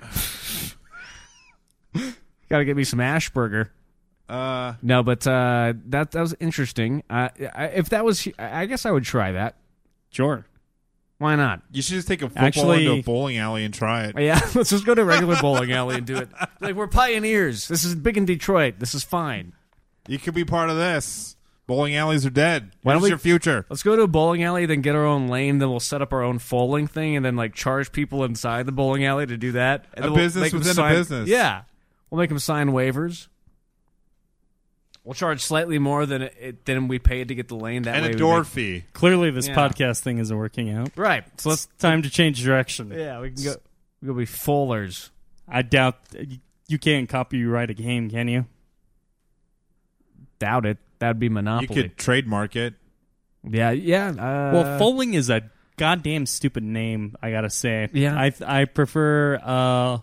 Got to get me some Ashburger. No, but that was interesting. If that was, I guess I would try that. Sure. Why not? You should just take a football Actually- into a bowling alley and try it. Yeah, let's just go to a regular bowling alley and do it. Like, we're pioneers. This is big in Detroit. This is fine. You could be part of this. Bowling alleys are dead. Why don't What's we- your future? Let's go to a bowling alley, then get our own lane, then we'll set up our own Fulling thing, and then like charge people inside the bowling alley to do that. And A then we'll business make them within a sign- business. Yeah, we'll make them sign waivers. We'll charge slightly more than we paid to get the lane. That And way a we door make- fee. Clearly, this Yeah. podcast thing isn't working out. Right. So let's. Time to change direction. Yeah, we can go. We'll be Fullers. I doubt you can't copyright a game, can you? Doubt it. That'd be You Monopoly. could trademark it. Yeah. Well, Fulling is a goddamn stupid name, I gotta say. Yeah. I prefer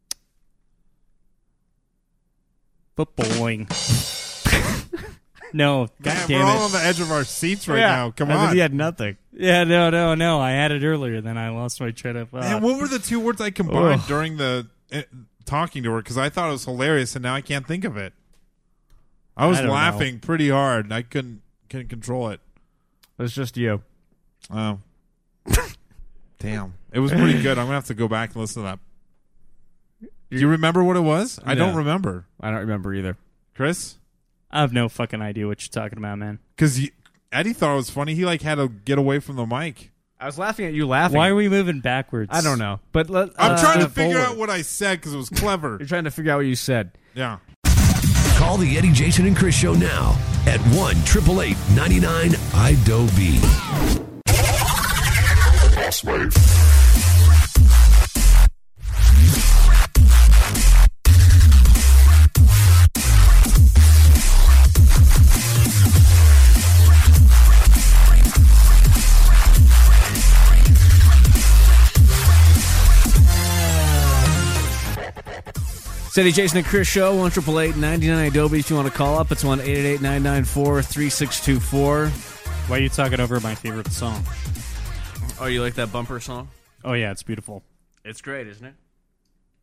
footballing. No, Man, goddamn we're all it. on the edge of our seats right Yeah. now. Come And then on. you had nothing. Yeah, no. I had it earlier, then I lost my train of thought. Man, what were the two words I combined during the talking to her? Because I thought it was hilarious, and now I can't think of it. I was I don't laughing pretty hard, and I couldn't control it. It's just you. Oh. Damn. It was pretty good. I'm going to have to go back and listen to that. Do you remember what it was? I don't No. remember. I don't remember either. Chris? I have no fucking idea what you're talking about, man. Because Eddie thought it was funny. He had to get away from the mic. I was laughing at you laughing. Why are we moving backwards? I don't know. But I'm trying to move figure forward. out what I said because it was clever. You're trying to figure out what you said. Yeah. Call the Eddie, Jason, and Chris show now at 1-888-99-IDOB. City Jason and Chris show, 1-888-99-ADOBE. If you want to call up, it's 1-888-994-3624. Why are you talking over my favorite song? Oh, you like that bumper song? Oh, yeah, it's beautiful. It's great, isn't it?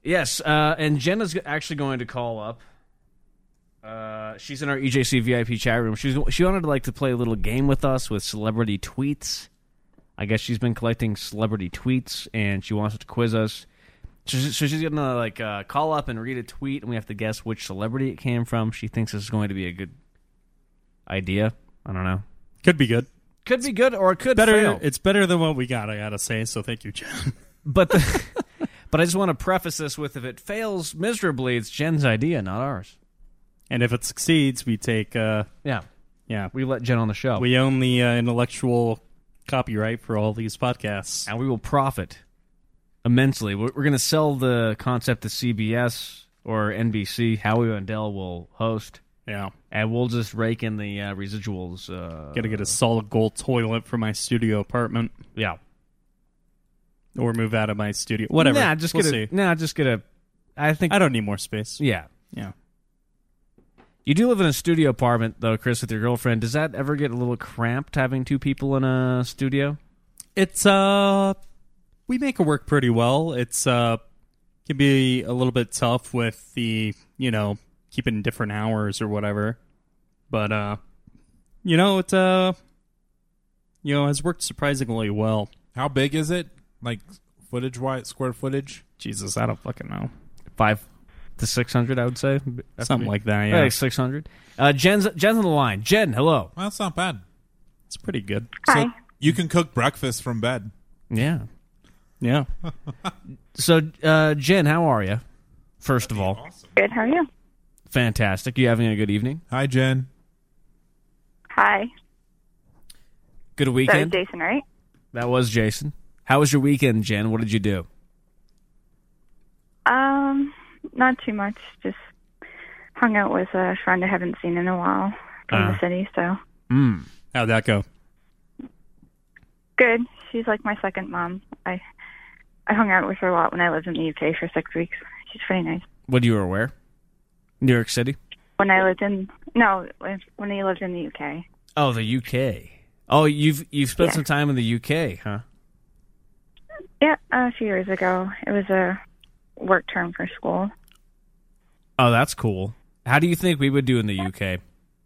Yes, and Jenna's actually going to call up. She's in our EJC VIP chat room. She wanted to play a little game with us with celebrity tweets. I guess she's been collecting celebrity tweets, and she wants to quiz us. So she's going to call up and read a tweet, and we have to guess which celebrity it came from. She thinks this is going to be a good idea. I don't know. Could be good. Could be good, or it could fail. It's better than what we got, I gotta say, so thank you, Jen. But I just want to preface this with, if it fails miserably, it's Jen's idea, not ours. And if it succeeds, we take... Yeah. We let Jen on the show. We own the intellectual copyright for all these podcasts. And we will profit immensely. We're going to sell the concept to CBS or NBC. Howie Mandel will host. Yeah. And we'll just rake in the residuals. Gotta get a solid gold toilet for my studio apartment. Yeah. Or move out of my studio. Whatever. Just get a... I don't need more space. Yeah. Yeah. You do live in a studio apartment, though, Chris, with your girlfriend. Does that ever get a little cramped, having two people in a studio? It's, we make it work pretty well. It's, can be a little bit tough with the, keeping different hours or whatever. But, it's, has worked surprisingly well. How big is it? Like, footage-wise, square footage? Jesus, I don't fucking know. 500 to 600, I would say. Something like that, yeah. Like 600. Jen's on the line. Jen, hello. Well, that's not bad. It's pretty good. Hi. So you can cook breakfast from bed. Yeah. Yeah. So, Jen, how are you? First of all. Awesome. Good. How are you? Fantastic. You having a good evening? Hi, Jen. Hi. Good That was weekend? Jason, right? That was Jason. How was your weekend, Jen? What did you do? Not too much. Just hung out with a friend I haven't seen in a while from the city, so. How'd that go? Good. She's like my second mom. I hung out with her a lot when I lived in the UK for 6 weeks. She's pretty nice. When you were where? New York City? When I lived in when I lived in the UK. Oh, the UK. Oh, you've spent Yeah. some time in the UK, huh? Yeah, a few years ago. It was a work term for school. Oh, that's cool. How do you think we would do in the UK?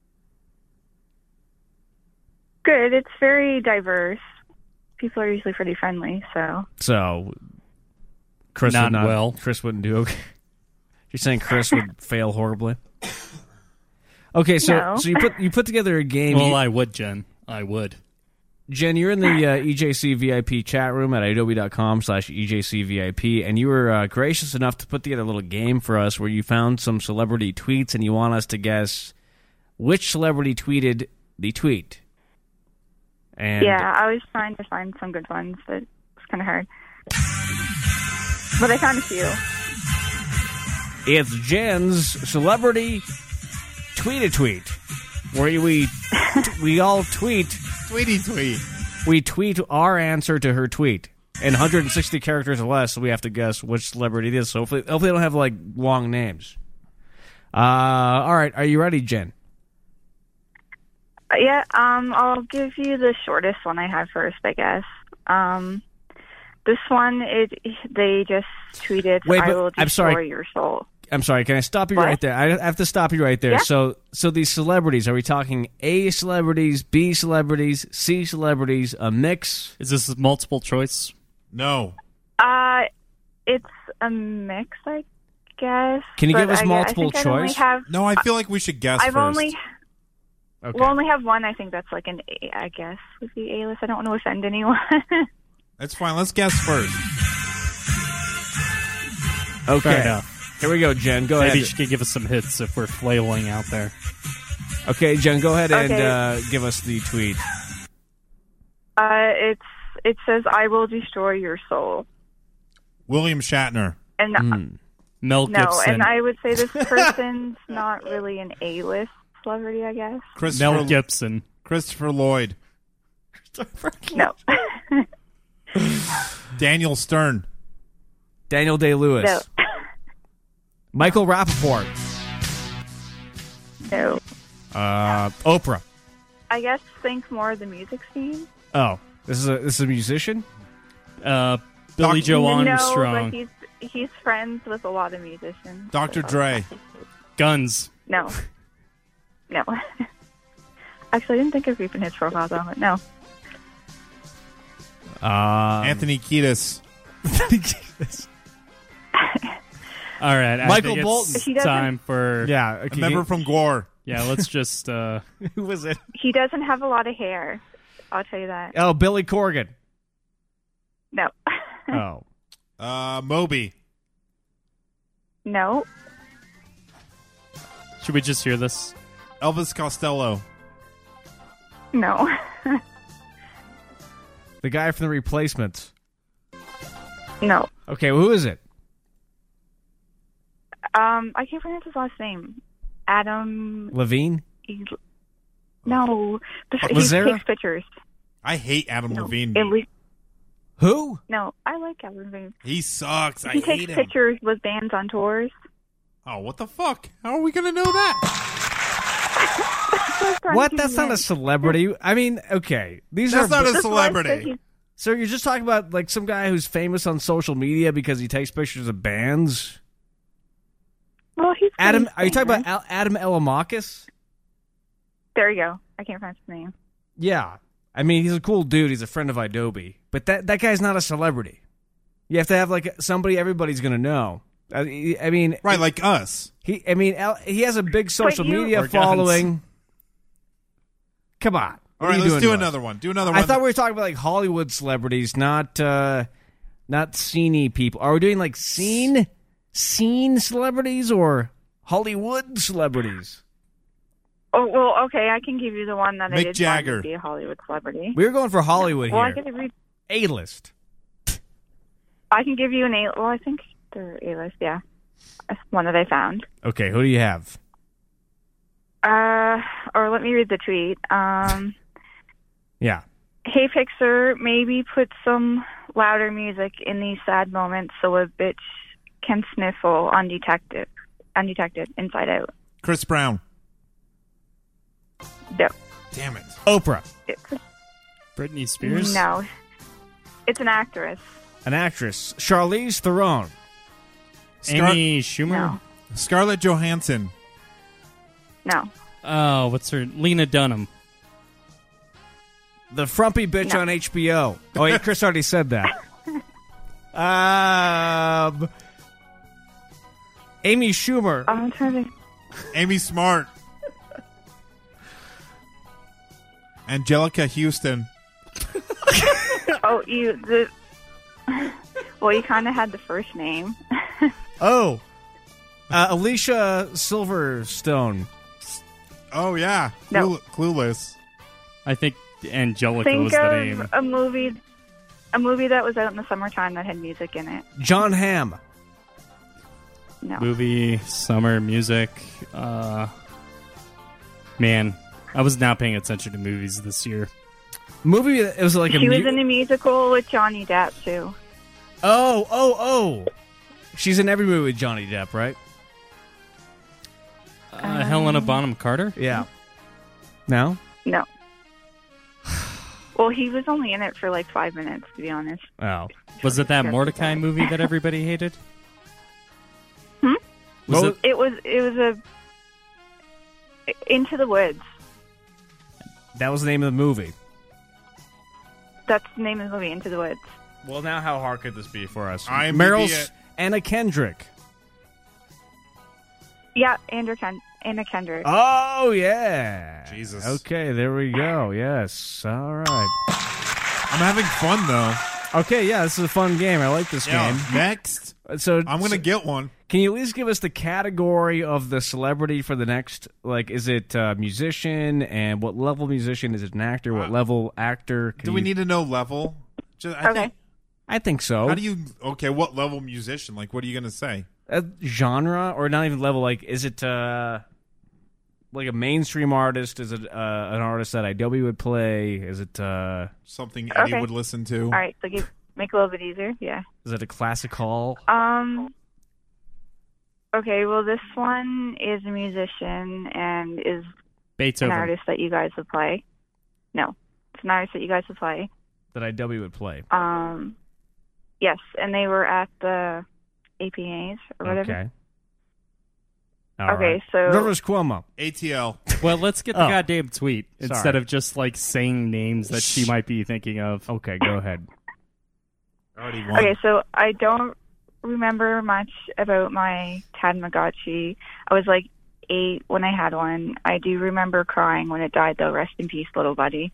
Good. It's very diverse. People are usually pretty friendly, so. So, Chris Not would not. well. Chris wouldn't do okay. You're saying Chris would fail horribly? Okay, so No. so you put together a game. Well, I would, Jen. I would. Jen, you're in the EJC VIP chat room at adobe.com/EJC VIP, and you were gracious enough to put together a little game for us where you found some celebrity tweets, and you want us to guess which celebrity tweeted the tweet. And Yeah, I was trying to find some good ones, but it was kind of hard. But I found a few. it's Jen's celebrity tweet-a-tweet, where we all tweet. Tweety tweet. We tweet our answer to her tweet in 160 characters or less, so we have to guess which celebrity it is. So hopefully they don't have long names. All right, are you ready, Jen? Yeah, I'll give you the shortest one I have first, I guess. This one, they just tweeted, Wait, I but will I'm sorry. destroy your soul. I'm sorry, can I stop you What? right there? I have to stop you right there. Yeah. So these celebrities, are we talking A celebrities, B celebrities, C celebrities, a mix? Is this multiple choice? No. It's a mix, I guess. Can you but give us I multiple think I'd only choice? No, I feel like we should guess I've first. only... Okay. We'll only have one, I think that's like an A, I guess, would be A-list. I don't want to offend anyone. That's fine. Let's guess first. Okay. Fair enough. Here we go, Jen. Go Maybe ahead. she could give us some hits if we're flailing out there. Okay, Jen, go ahead and Okay. give us the tweet. It says, I will destroy your soul. William Shatner. And Mel no, Gibson. and I would say this person's not really an A-list celebrity, I guess. Mel Gibson. Christopher Lloyd. No. Daniel Stern. Daniel Day-Lewis. No. Michael Rappaport. No. Oprah. I guess think more of the music scene. Oh, this is a musician? Billy Joe No, Armstrong. but he's friends with a lot of musicians. Dr. Dre. Guns. No. No. Actually, I didn't think of keeping his profile though, but no. Anthony Kiedis. All right, Michael I think Bolton. It's time for Yeah, A member from Gore. Yeah, let's just. Who was it? He doesn't have a lot of hair. I'll tell you that. Oh, Billy Corgan. No. Oh. Moby. No. Should we just hear this? Elvis Costello. No. The guy from The Replacements. No. Okay, well, who is it? I can't pronounce his last name. Adam. Levine? No. He Lazzara? takes pictures. I hate Adam Levine. Who? No, I like Adam Levine. He sucks. I He hate takes him. pictures with bands on tours. Oh, what the fuck? How are we going to know that? What? That's not a celebrity. I mean, okay. That's not a celebrity. So you're just talking about like some guy who's famous on social media because he takes pictures of bands? Well, he's Adam. Are you famous. talking about Adam Elamakis? There you go. I can't pronounce his name. Yeah. I mean, he's a cool dude. He's a friend of Adobe. But that guy's not a celebrity. You have to have like somebody everybody's going to know. I mean, right, like us. He has a big social Wait, media Or guns. following. Come on. All right, let's do another one. Do another one. I thought we were talking about like Hollywood celebrities, not scene-y people. Are we doing like scene celebrities or Hollywood celebrities? Oh, well, okay, I can give you the one that I Mick did Jagger. want to be a Hollywood celebrity. We were going for Hollywood Well, I here. can read. A-list. I can give you an A. Well, I think they're A-list, yeah. That's one that I found. Okay, who do you have? Or let me read the tweet. Yeah. Hey, Pixar, maybe put some louder music in these sad moments so a bitch can sniffle undetected, inside out. Chris Brown. No. Damn it. Oprah. Britney Spears? No. It's an actress. An actress. Charlize Theron. Amy Schumer? No. Scarlett Johansson. No. Oh, what's her? Lena Dunham. The frumpy bitch on HBO. Oh, yeah, Chris already said that. Amy Schumer. I'm trying to... Amy Smart. Angelica Houston. Oh, well, you kind of had the first name. Oh. Alicia Silverstone. Oh, yeah. No. Clueless. I think Angelica Think was the name. of a movie that was out in the summertime that had music in it. John Hamm. No. Movie, summer, music. Man, I was not paying attention to movies this year. Movie, it was like She was in a musical with Johnny Depp, too. Oh. She's in every movie with Johnny Depp, right? Helena Bonham Carter? Yeah. No? No. Well, he was only in it for like 5 minutes, to be honest. Oh. Was it that Mordecai movie that everybody hated? Was it? It was a Into the Woods. That was the name of the movie. That's the name of the movie, Into the Woods. Well, now how hard could this be for us? IMDb Meryl's Anna Kendrick. Yeah, Anna Kendrick. Oh, yeah. Jesus. Okay, there we go. Yes. All right. I'm having fun, though. Okay, yeah, this is a fun game. I like this game. Next. So I'm going to get one. Can you at least give us the category of the celebrity for the next? Like, is it musician, and what level musician? Is it an actor? What level actor? Do we need to know level? Okay. I think so. How do you... Okay, what level musician? Like, what are you going to say? Genre, or not even level? Like, is it like a mainstream artist? Is it an artist that Adobe would play? Is it something Eddie Okay. would listen to? All right, so make it a little bit easier. Yeah. Is it a classic hall? Okay, well, this one is a musician and is Beethoven. an artist that you guys would play. No, it's an artist that you guys would play. That Adobe would play. Yes, and they were at the APAs or whatever. Okay. All Okay, right. so Rivers Cuomo. ATL. Well, let's get the goddamn tweet instead Sorry. of just like saying names that she might be thinking of. Okay, go ahead. Already won. okay, so I don't remember much about my Tamagotchi. I was like 8 when I had one. I do remember crying when it died, though. Rest in peace, little buddy.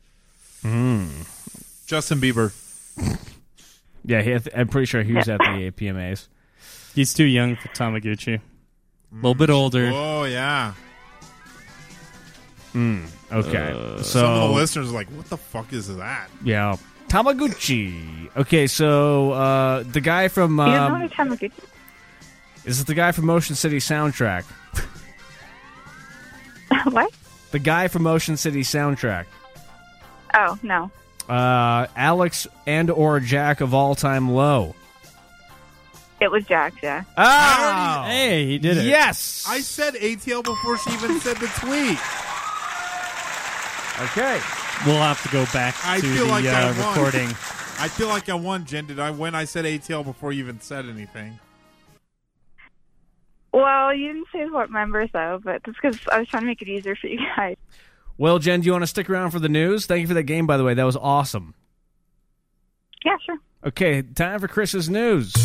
Justin Bieber. Yeah, I'm pretty sure he was at the APMAs. He's too young for Tamagotchi. A little bit older. Oh, yeah. Okay. So Some of the listeners are like, what the fuck is that? yeah, Tamagotchi. Okay, so the guy from You don't know Tamagotchi? is it the guy from Motion City Soundtrack? What? The guy from Motion City Soundtrack. Oh, no. Alex and or Jack of All Time Low. It was Jack, yeah. Oh, Hey, he did it. yes. I said ATL before she even said the tweet. Okay. We'll have to go back I to feel the like I won. recording. I feel like I won, Jen. Did I win? I said ATL before you even said anything. Well, you didn't say what members, though, but that's because I was trying to make it easier for you guys. Well, Jen, do you want to stick around for the news? Thank you for that game, by the way. That was awesome. Yeah, sure. Okay, time for Chris's news.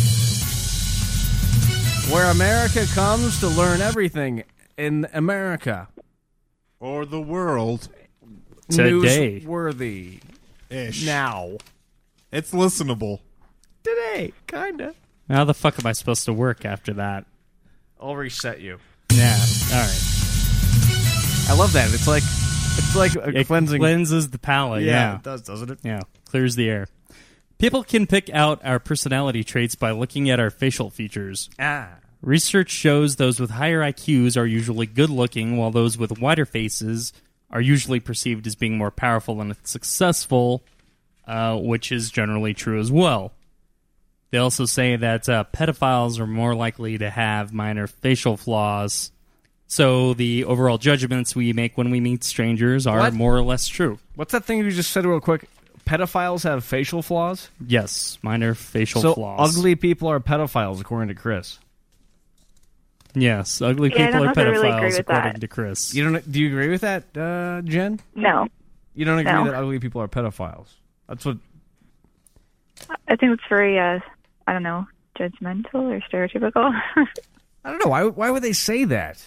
Where America comes to learn everything in America. Or the world. Today. Newsworthy. Ish. Now. It's listenable. Today. Kinda. How the fuck am I supposed to work after that? I'll reset you. Yeah. All right. I love that. It's like a It cleansing. cleanses the palate. Yeah. it does, doesn't it? Yeah. Clears the air. People can pick out our personality traits by looking at our facial features. Research shows those with higher IQs are usually good-looking, while those with wider faces are usually perceived as being more powerful and successful, which is generally true as well. They also say that pedophiles are more likely to have minor facial flaws, so the overall judgments we make when we meet strangers are What? more or less true. What's that thing you just said real quick? Pedophiles have facial flaws? Yes, minor facial So flaws. ugly people are pedophiles, according to Chris. Yes, ugly Yeah, I people don't are know if I really agree pedophiles, with according that. to Chris. Do you agree with that, Jen? No. You don't agree No. that ugly people are pedophiles? That's what. I think it's very, I don't know, judgmental or stereotypical. I don't know. Why would they say that?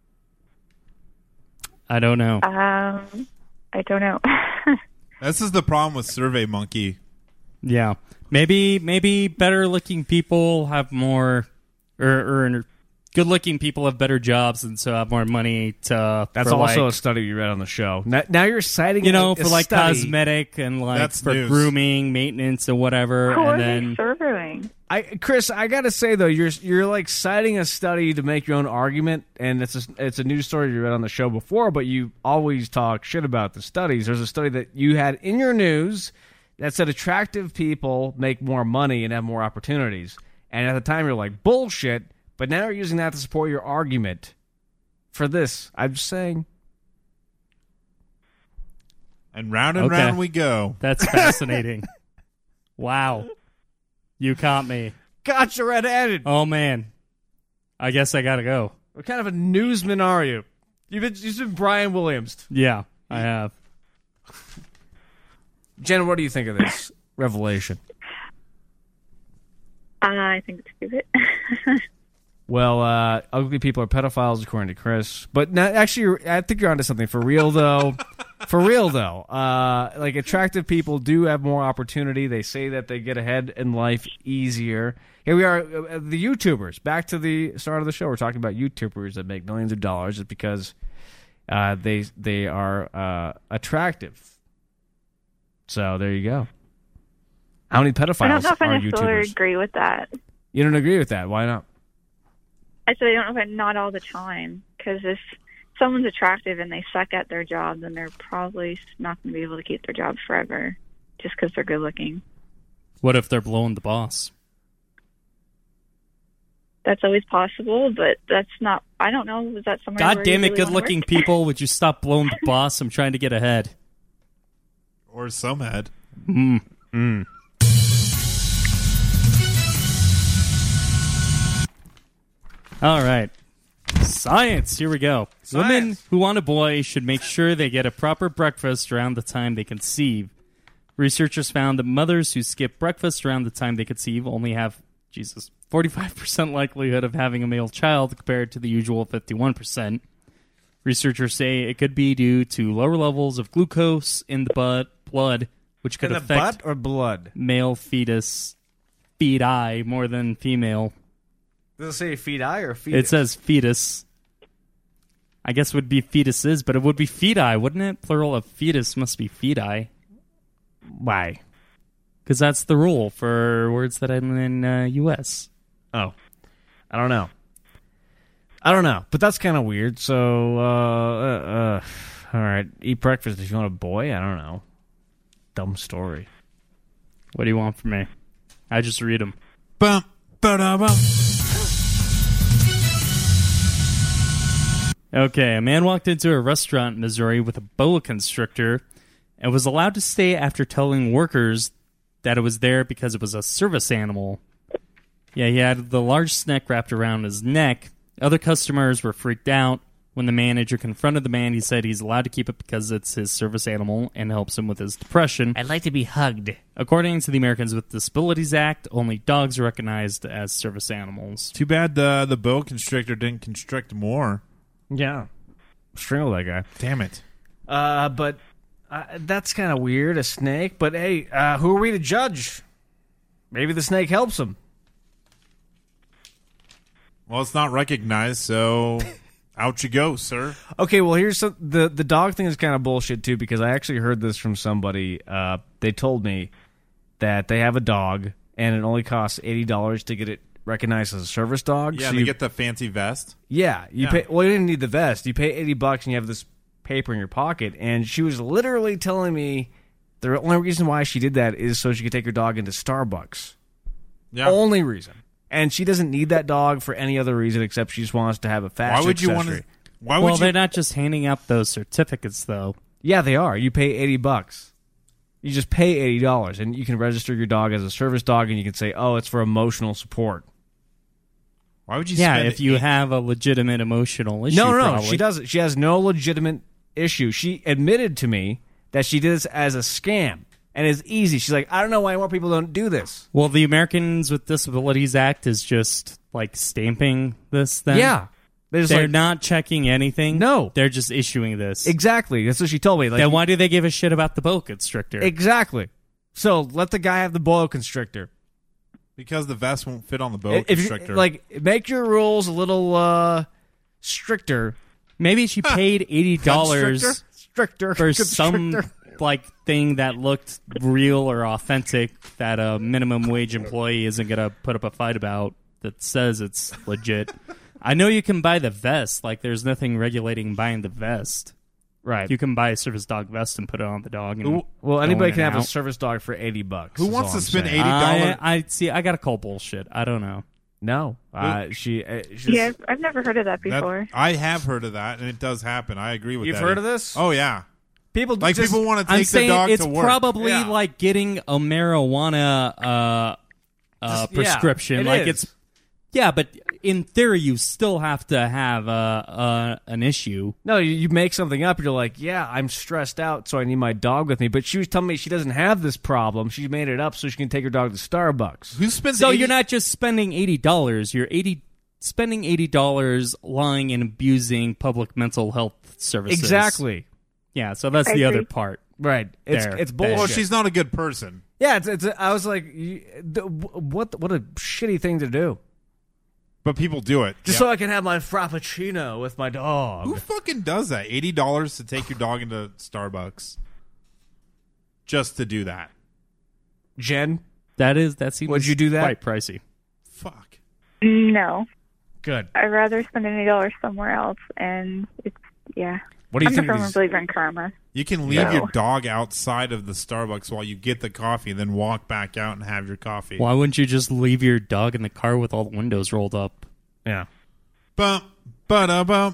I don't know. I don't know. This is the problem with Survey Monkey. Yeah, maybe better looking people have more, or good looking people have better jobs and so have more money to. That's for also a like, study you read on the show. Now you're citing, a for like study. cosmetic and like That's for news. grooming, maintenance, and whatever. Who are and they then serving? Chris, I gotta say though, you're like citing a study to make your own argument, and it's a news story you read on the show before, but you always talk shit about the studies. There's a study that you had in your news that said attractive people make more money and have more opportunities, and at the time you're like bullshit, but now you're using that to support your argument for this. I'm just saying. And round Okay. round we go. that's fascinating. Wow, you caught me. Gotcha, red-handed. Oh man, I guess I gotta go. What kind of a newsman are you? You've been Brian Williams. Yeah, I have. Jen, what do you think of this revelation? I think it's stupid. Well, ugly people are pedophiles, according to Chris. But actually, I think you're onto something. For real, though. Like, attractive people do have more opportunity. They say that they get ahead in life easier. Here we are, the YouTubers. Back to the start of the show. We're talking about YouTubers that make millions of dollars just because they are attractive. So there you go. How many pedophiles I don't know if I are necessarily YouTubers? agree with that. You don't agree with that? Why not? I said I don't know if not all the time, because if someone's attractive and they suck at their job, then they're probably not going to be able to keep their job forever just because they're good looking. What if they're blowing the boss? That's always possible, but that's not. I don't know. Is that somewhere? God where damn you it, really good wanna looking work? people. Would you stop blowing the boss? I'm trying to get ahead. Or some head. All right. Science. Here we go. Women who want a boy should make sure they get a proper breakfast around the time they conceive. Researchers found that mothers who skip breakfast around the time they conceive only have, 45% likelihood of having a male child compared to the usual 51%. Researchers say it could be due to lower levels of glucose in the blood, which could affect butt or blood? Male feti more than female. Does it say feti or fetus? It says fetus. I guess it would be fetuses, but it would be feti, wouldn't it? Plural of fetus must be feti. Why? Because that's the rule for words that end in U.S. Oh. I don't know. But that's kind of weird. So, all right. Eat breakfast if you want a boy? I don't know. Dumb story. What do you want from me? I just read them. Bum, ba-da-bum. Okay, a man walked into a restaurant in Missouri with a boa constrictor and was allowed to stay after telling workers that it was there because it was a service animal. Yeah, he had the large snake wrapped around his neck. Other customers were freaked out. When the manager confronted the man, he said he's allowed to keep it because it's his service animal and helps him with his depression. I'd like to be hugged. According to the Americans with Disabilities Act, only dogs are recognized as service animals. Too bad the boa constrictor didn't constrict more. Yeah. Strangle that guy. Damn it. But that's kind of weird, a snake. But hey, who are we to judge? Maybe the snake helps him. Well, it's not recognized, so out you go, sir. Okay, well, here's the dog thing is kind of bullshit, too, because I actually heard this from somebody. They told me that they have a dog, and it only costs $80 to get it recognized as a service dog. Yeah, so you get the fancy vest. Yeah, pay. Well, you didn't need the vest. You pay $80 and you have this paper in your pocket. And she was literally telling me the only reason why she did that is so she could take her dog into Starbucks. Yeah, only reason. And she doesn't need that dog for any other reason except she just wants to have a faster Why would you accessory. Want to? They're not just handing out those certificates, though. Yeah, they are. You pay $80. You just pay $80, and you can register your dog as a service dog, and you can say, "Oh, it's for emotional support." Why would you? Yeah, if you have a legitimate emotional issue. No, probably. she doesn't. She has no legitimate issue. She admitted to me that she did this as a scam, and it's easy. She's like, I don't know why more people don't do this. Well, the Americans with Disabilities Act is just like stamping this thing. Yeah. They're not checking anything. No. They're just issuing this. Exactly. That's what she told me. Like, then why do they give a shit about the boa constrictor? Exactly. So let the guy have the boa constrictor. Because the vest won't fit on the boa constrictor. Make your rules a little stricter. Maybe she paid $80 stricter for some thing that looked real or authentic that a minimum wage employee isn't going to put up a fight about that says it's legit. I know you can buy the vest. Like, there's nothing regulating buying the vest. Right. You can buy a service dog vest and put it on the dog. And well, anybody can have a service dog for $80. Who wants to spend $80? I got to call bullshit. I don't know. No. Yeah, I've never heard of that before. I have heard of that, and it does happen. I agree with that. You've heard of this? Oh, yeah. People want to take the dog to work. It's probably like getting a marijuana prescription. Yeah, but in theory, you still have to have an issue. No, you make something up. And you're like, yeah, I'm stressed out, so I need my dog with me. But she was telling me she doesn't have this problem. She made it up so she can take her dog to Starbucks. Who spends? So you're not just spending $80. You're spending $80 lying and abusing public mental health services. Exactly. Yeah, so that's the other part. Right. It's bullshit. Well, she's not a good person. Yeah, I was like, what a shitty thing to do. But people do it. Just so I can have my Frappuccino with my dog. Who fucking does that? $80 to take your dog into Starbucks. Just to do that. Jen? That seems Would you do that? Quite pricey. Fuck. No. Good. I'd rather spend $80 somewhere else, and it's, yeah. What do you think? I'm a firm believer in karma. You can leave your dog outside of the Starbucks while you get the coffee, and then walk back out and have your coffee. Why wouldn't you just leave your dog in the car with all the windows rolled up? Yeah. Bump, ba-da-bump.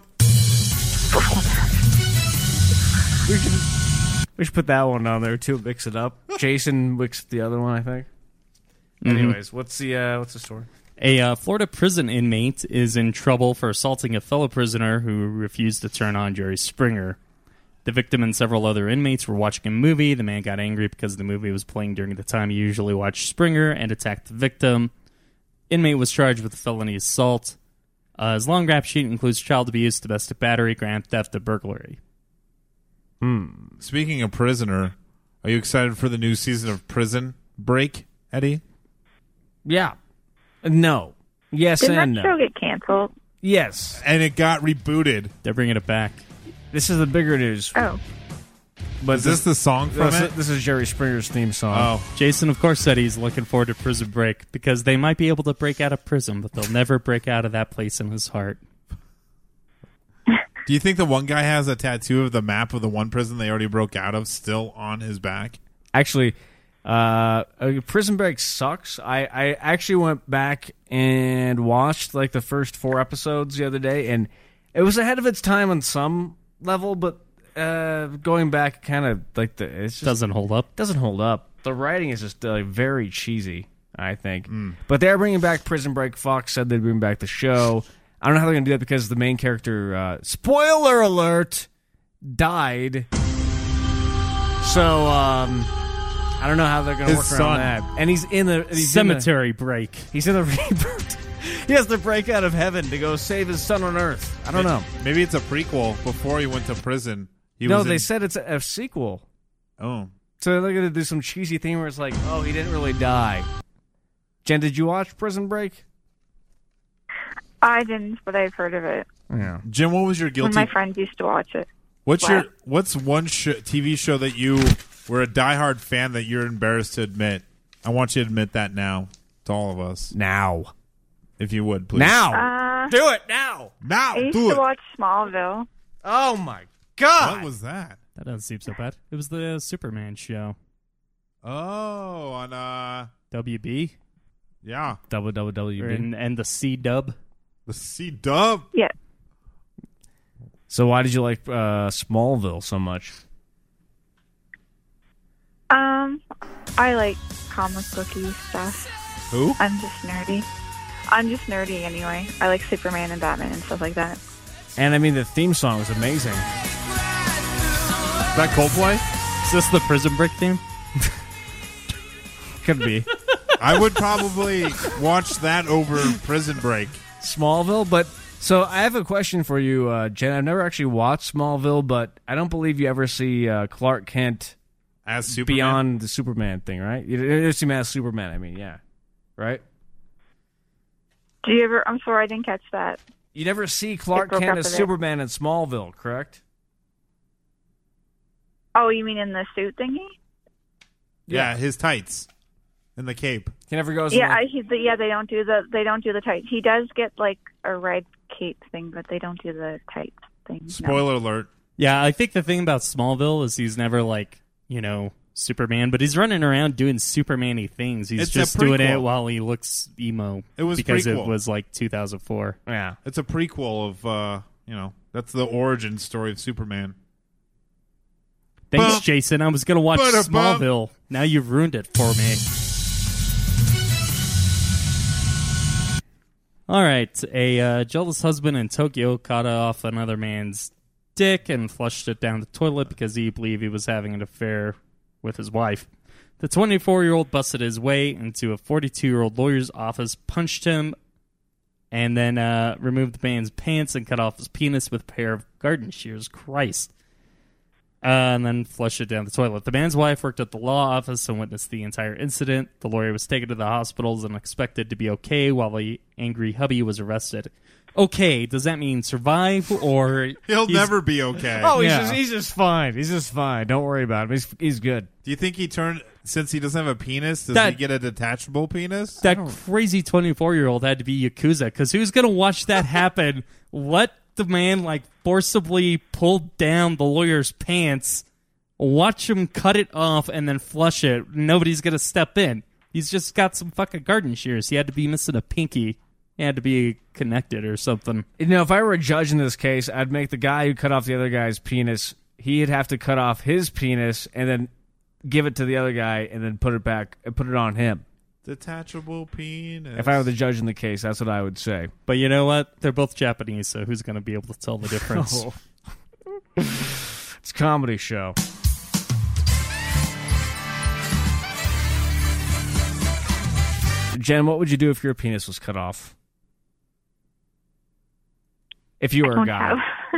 We should put that one on there too. Mix it up. Jason mixed the other one, I think. Anyways, what's the story? A Florida prison inmate is in trouble for assaulting a fellow prisoner who refused to turn on Jerry Springer. The victim and several other inmates were watching a movie. The man got angry because the movie was playing during the time he usually watched Springer and attacked the victim. Inmate was charged with felony assault. His long rap sheet includes child abuse, domestic battery, grand theft, and burglary. Speaking of prisoner, are you excited for the new season of Prison Break, Eddie? Yeah. No. Yes Didn't and that no. show get canceled? Yes. And it got rebooted. They're bringing it back. This is the bigger news. Oh. But Is this the song from it? This is Jerry Springer's theme song. Oh. Jason, of course, said he's looking forward to Prison Break because they might be able to break out of prison, but they'll never break out of that place in his heart. Do you think the one guy has a tattoo of the map of the one prison they already broke out of still on his back? Actually, Prison Break sucks. I actually went back and watched like the first 4 episodes the other day, and it was ahead of its time on some level, but going back kind of like it just Doesn't hold up. doesn't hold up. The writing is just very cheesy, I think. But they're bringing back Prison Break. Fox said they'd bring back the show. I don't know how they're going to do that because the main character, spoiler alert, died. So, I don't know how they're going to His work son. around that. And he's in the Cemetery Break. He's in the rebirth. He has to break out of heaven to go save his son on Earth. I don't know. Maybe it's a prequel before he went to prison. They said it's a sequel. Oh. So they're going to do some cheesy thing where it's like, oh, he didn't really die. Jen, did you watch Prison Break? I didn't, but I've heard of it. Yeah. Jim, what was your guilty? When my friends used to watch it. What's one TV show that you were a diehard fan that you're embarrassed to admit? I want you to admit that now to all of us. Now. If you would, please. Now. Do it now. Now. I used Do to it. watch Smallville. Oh, my God. What was that? That doesn't seem so bad. It was the Superman show. Oh, on WB? yeah, WWWB. And the C-dub. the C-dub. Yeah. So why did you like Smallville so much? I like comic booky stuff. Who? I'm just nerdy. I'm just nerdy anyway. I like Superman and Batman and stuff like that. And I mean, the theme song was amazing. Is that Coldplay? Is this the Prison Break theme? Could be. I would probably watch that over Prison Break. Smallville, but so I have a question for you, Jen. I've never actually watched Smallville, but I don't believe you ever see Clark Kent As Superman? beyond the Superman thing, right? You never see him as Superman, I mean, yeah. Right? Do you ever? I'm sorry, I didn't catch that. You never see Clark broke Kent up as a bit. Superman in Smallville, correct? Oh, you mean in the suit thingy? Yeah, his tights and the cape. He never goes. in, Yeah, like, they don't do the tights. He does get like a red cape thing, but they don't do the tights thing. no. Spoiler alert. Yeah, I think the thing about Smallville is he's never like, Superman, but he's running around doing Superman-y things. He's It's a just doing it prequel. while he looks emo. It was because prequel. it was like 2004. yeah. It's a prequel of, that's the origin story of Superman. Thanks, Bum. Jason. I was going to watch Ba-da-bum. Smallville. Now you've ruined it for me. All right. A jealous husband in Tokyo cut off another man's dick and flushed it down the toilet because he believed he was having an affair with his wife. The 24-year-old busted his way into a 42-year-old lawyer's office, punched him, and then removed the man's pants and cut off his penis with a pair of garden shears. Christ. And then flushed it down the toilet. The man's wife worked at the law office and witnessed the entire incident. The lawyer was taken to the hospitals and expected to be okay while the angry hubby was arrested. Okay, does that mean survive or... He'll never be okay. Oh, Yeah. he's just fine. He's just fine. Don't worry about him. He's good. Do you think he turned, since he doesn't have a penis, does That- he get a detachable penis? That crazy 24-year-old had to be Yakuza, because who's going to watch that happen? Let the man, forcibly pull down the lawyer's pants, watch him cut it off, and then flush it. Nobody's going to step in. He's just got some fucking garden shears. He had to be missing a pinky. He had to be connected or something. If I were a judge in this case, I'd make the guy who cut off the other guy's penis, he'd have to cut off his penis and then give it to the other guy and then put it on him. Detachable penis. If I were the judge in the case, that's what I would say. But you know what? They're both Japanese, so who's going to be able to tell the difference? It's a comedy show. Jen, what would you do if your penis was cut off? If you were a guy.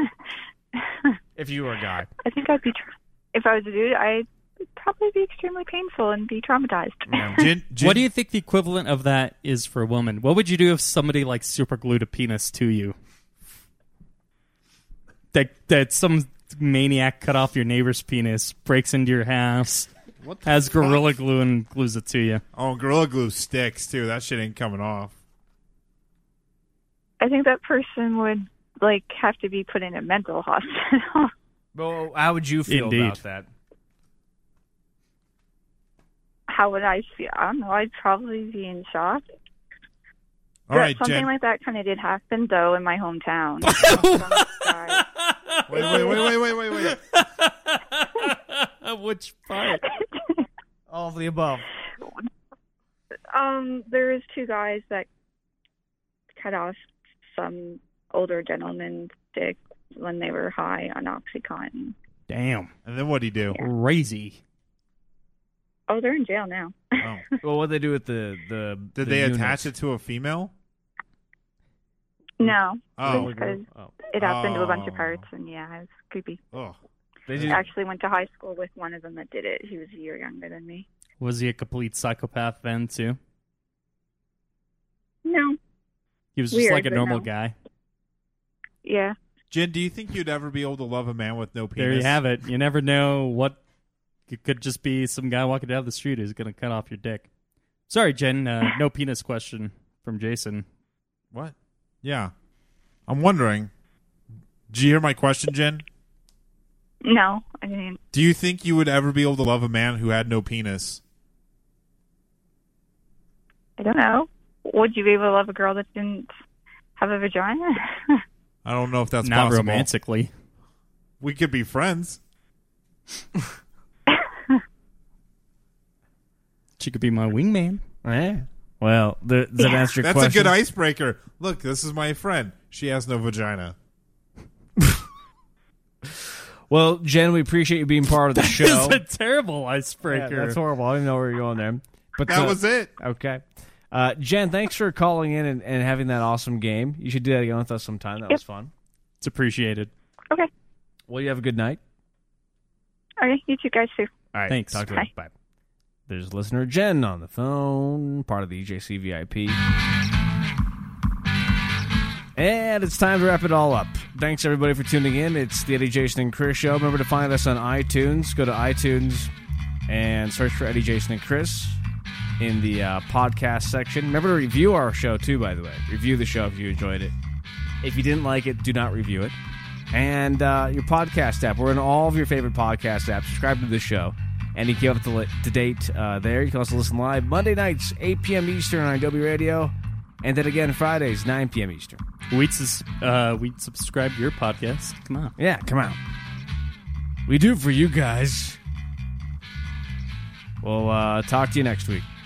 If you were a guy. I think I'd be... if I was a dude, I'd probably be extremely painful and be traumatized. Yeah. What do you think the equivalent of that is for a woman? What would you do if somebody like super glued a penis to you? That some maniac cut off your neighbor's penis, breaks into your house, has Gorilla Glue and glues it to you. Oh, Gorilla Glue sticks too. That shit ain't coming off. I think that person would have to be put in a mental hospital. Well, how would you feel about that? How would I feel? I don't know. I'd probably be in shock. All right, something Jen. like that kind of did happen, though, in my hometown. Wait. Which part? All of the above. There was two guys that cut off some older gentleman's dick when they were high on OxyContin. Damn. And then what'd he do? Crazy. Oh, they're in jail now. Oh. Well, what'd they do with the Did they attach it to a female? No. Oh. Because it happened to a bunch of parts, and yeah, it was creepy. Oh. They I actually went to high school with one of them that did it. He was a year younger than me. Was he a complete psychopath then, too? No. He was just Weird, like a but normal no. guy. Yeah. Jen, do you think you'd ever be able to love a man with no penis? There you have it. You never know what... It could just be some guy walking down the street who's going to cut off your dick. Sorry, Jen. No penis question from Jason. What? Yeah. I'm wondering. Did you hear my question, Jen? No, I didn't. Do you think you would ever be able to love a man who had no penis? I don't know. Would you be able to love a girl that didn't have a vagina? I don't know if that's Not possible. romantically. We could be friends. She could be my wingman. Yeah. Well, does that answer your That's question? a good icebreaker. Look, this is my friend. She has no vagina. Well, Jen, we appreciate you being part of the show. It's a terrible icebreaker. Yeah, that's horrible. I didn't know where you were going there. But That was it. Okay. Jen, thanks for calling in and having that awesome game. You should do that again with us sometime. That was fun. It's appreciated. Okay. Well, you have a good night. Okay, you two guys too. All right. Thanks. Talk to you later. Bye. There's listener Jen on the phone, part of the EJC VIP. And it's time to wrap it all up. Thanks, everybody, for tuning in. It's the Eddie, Jason, and Chris Show. Remember to find us on iTunes. Go to iTunes and search for Eddie, Jason, and Chris in the podcast section. Remember to review our show, too, by the way. Review the show if you enjoyed it. If you didn't like it, do not review it. And your podcast app. We're in all of your favorite podcast apps. Subscribe to the show. And you can keep up to date there. You can also listen live Monday nights, 8 p.m. Eastern on IW Radio. And then again Fridays, 9 p.m. Eastern. We'd subscribe to your podcast. Come on. Yeah, come on. We do it for you guys. We'll talk to you next week.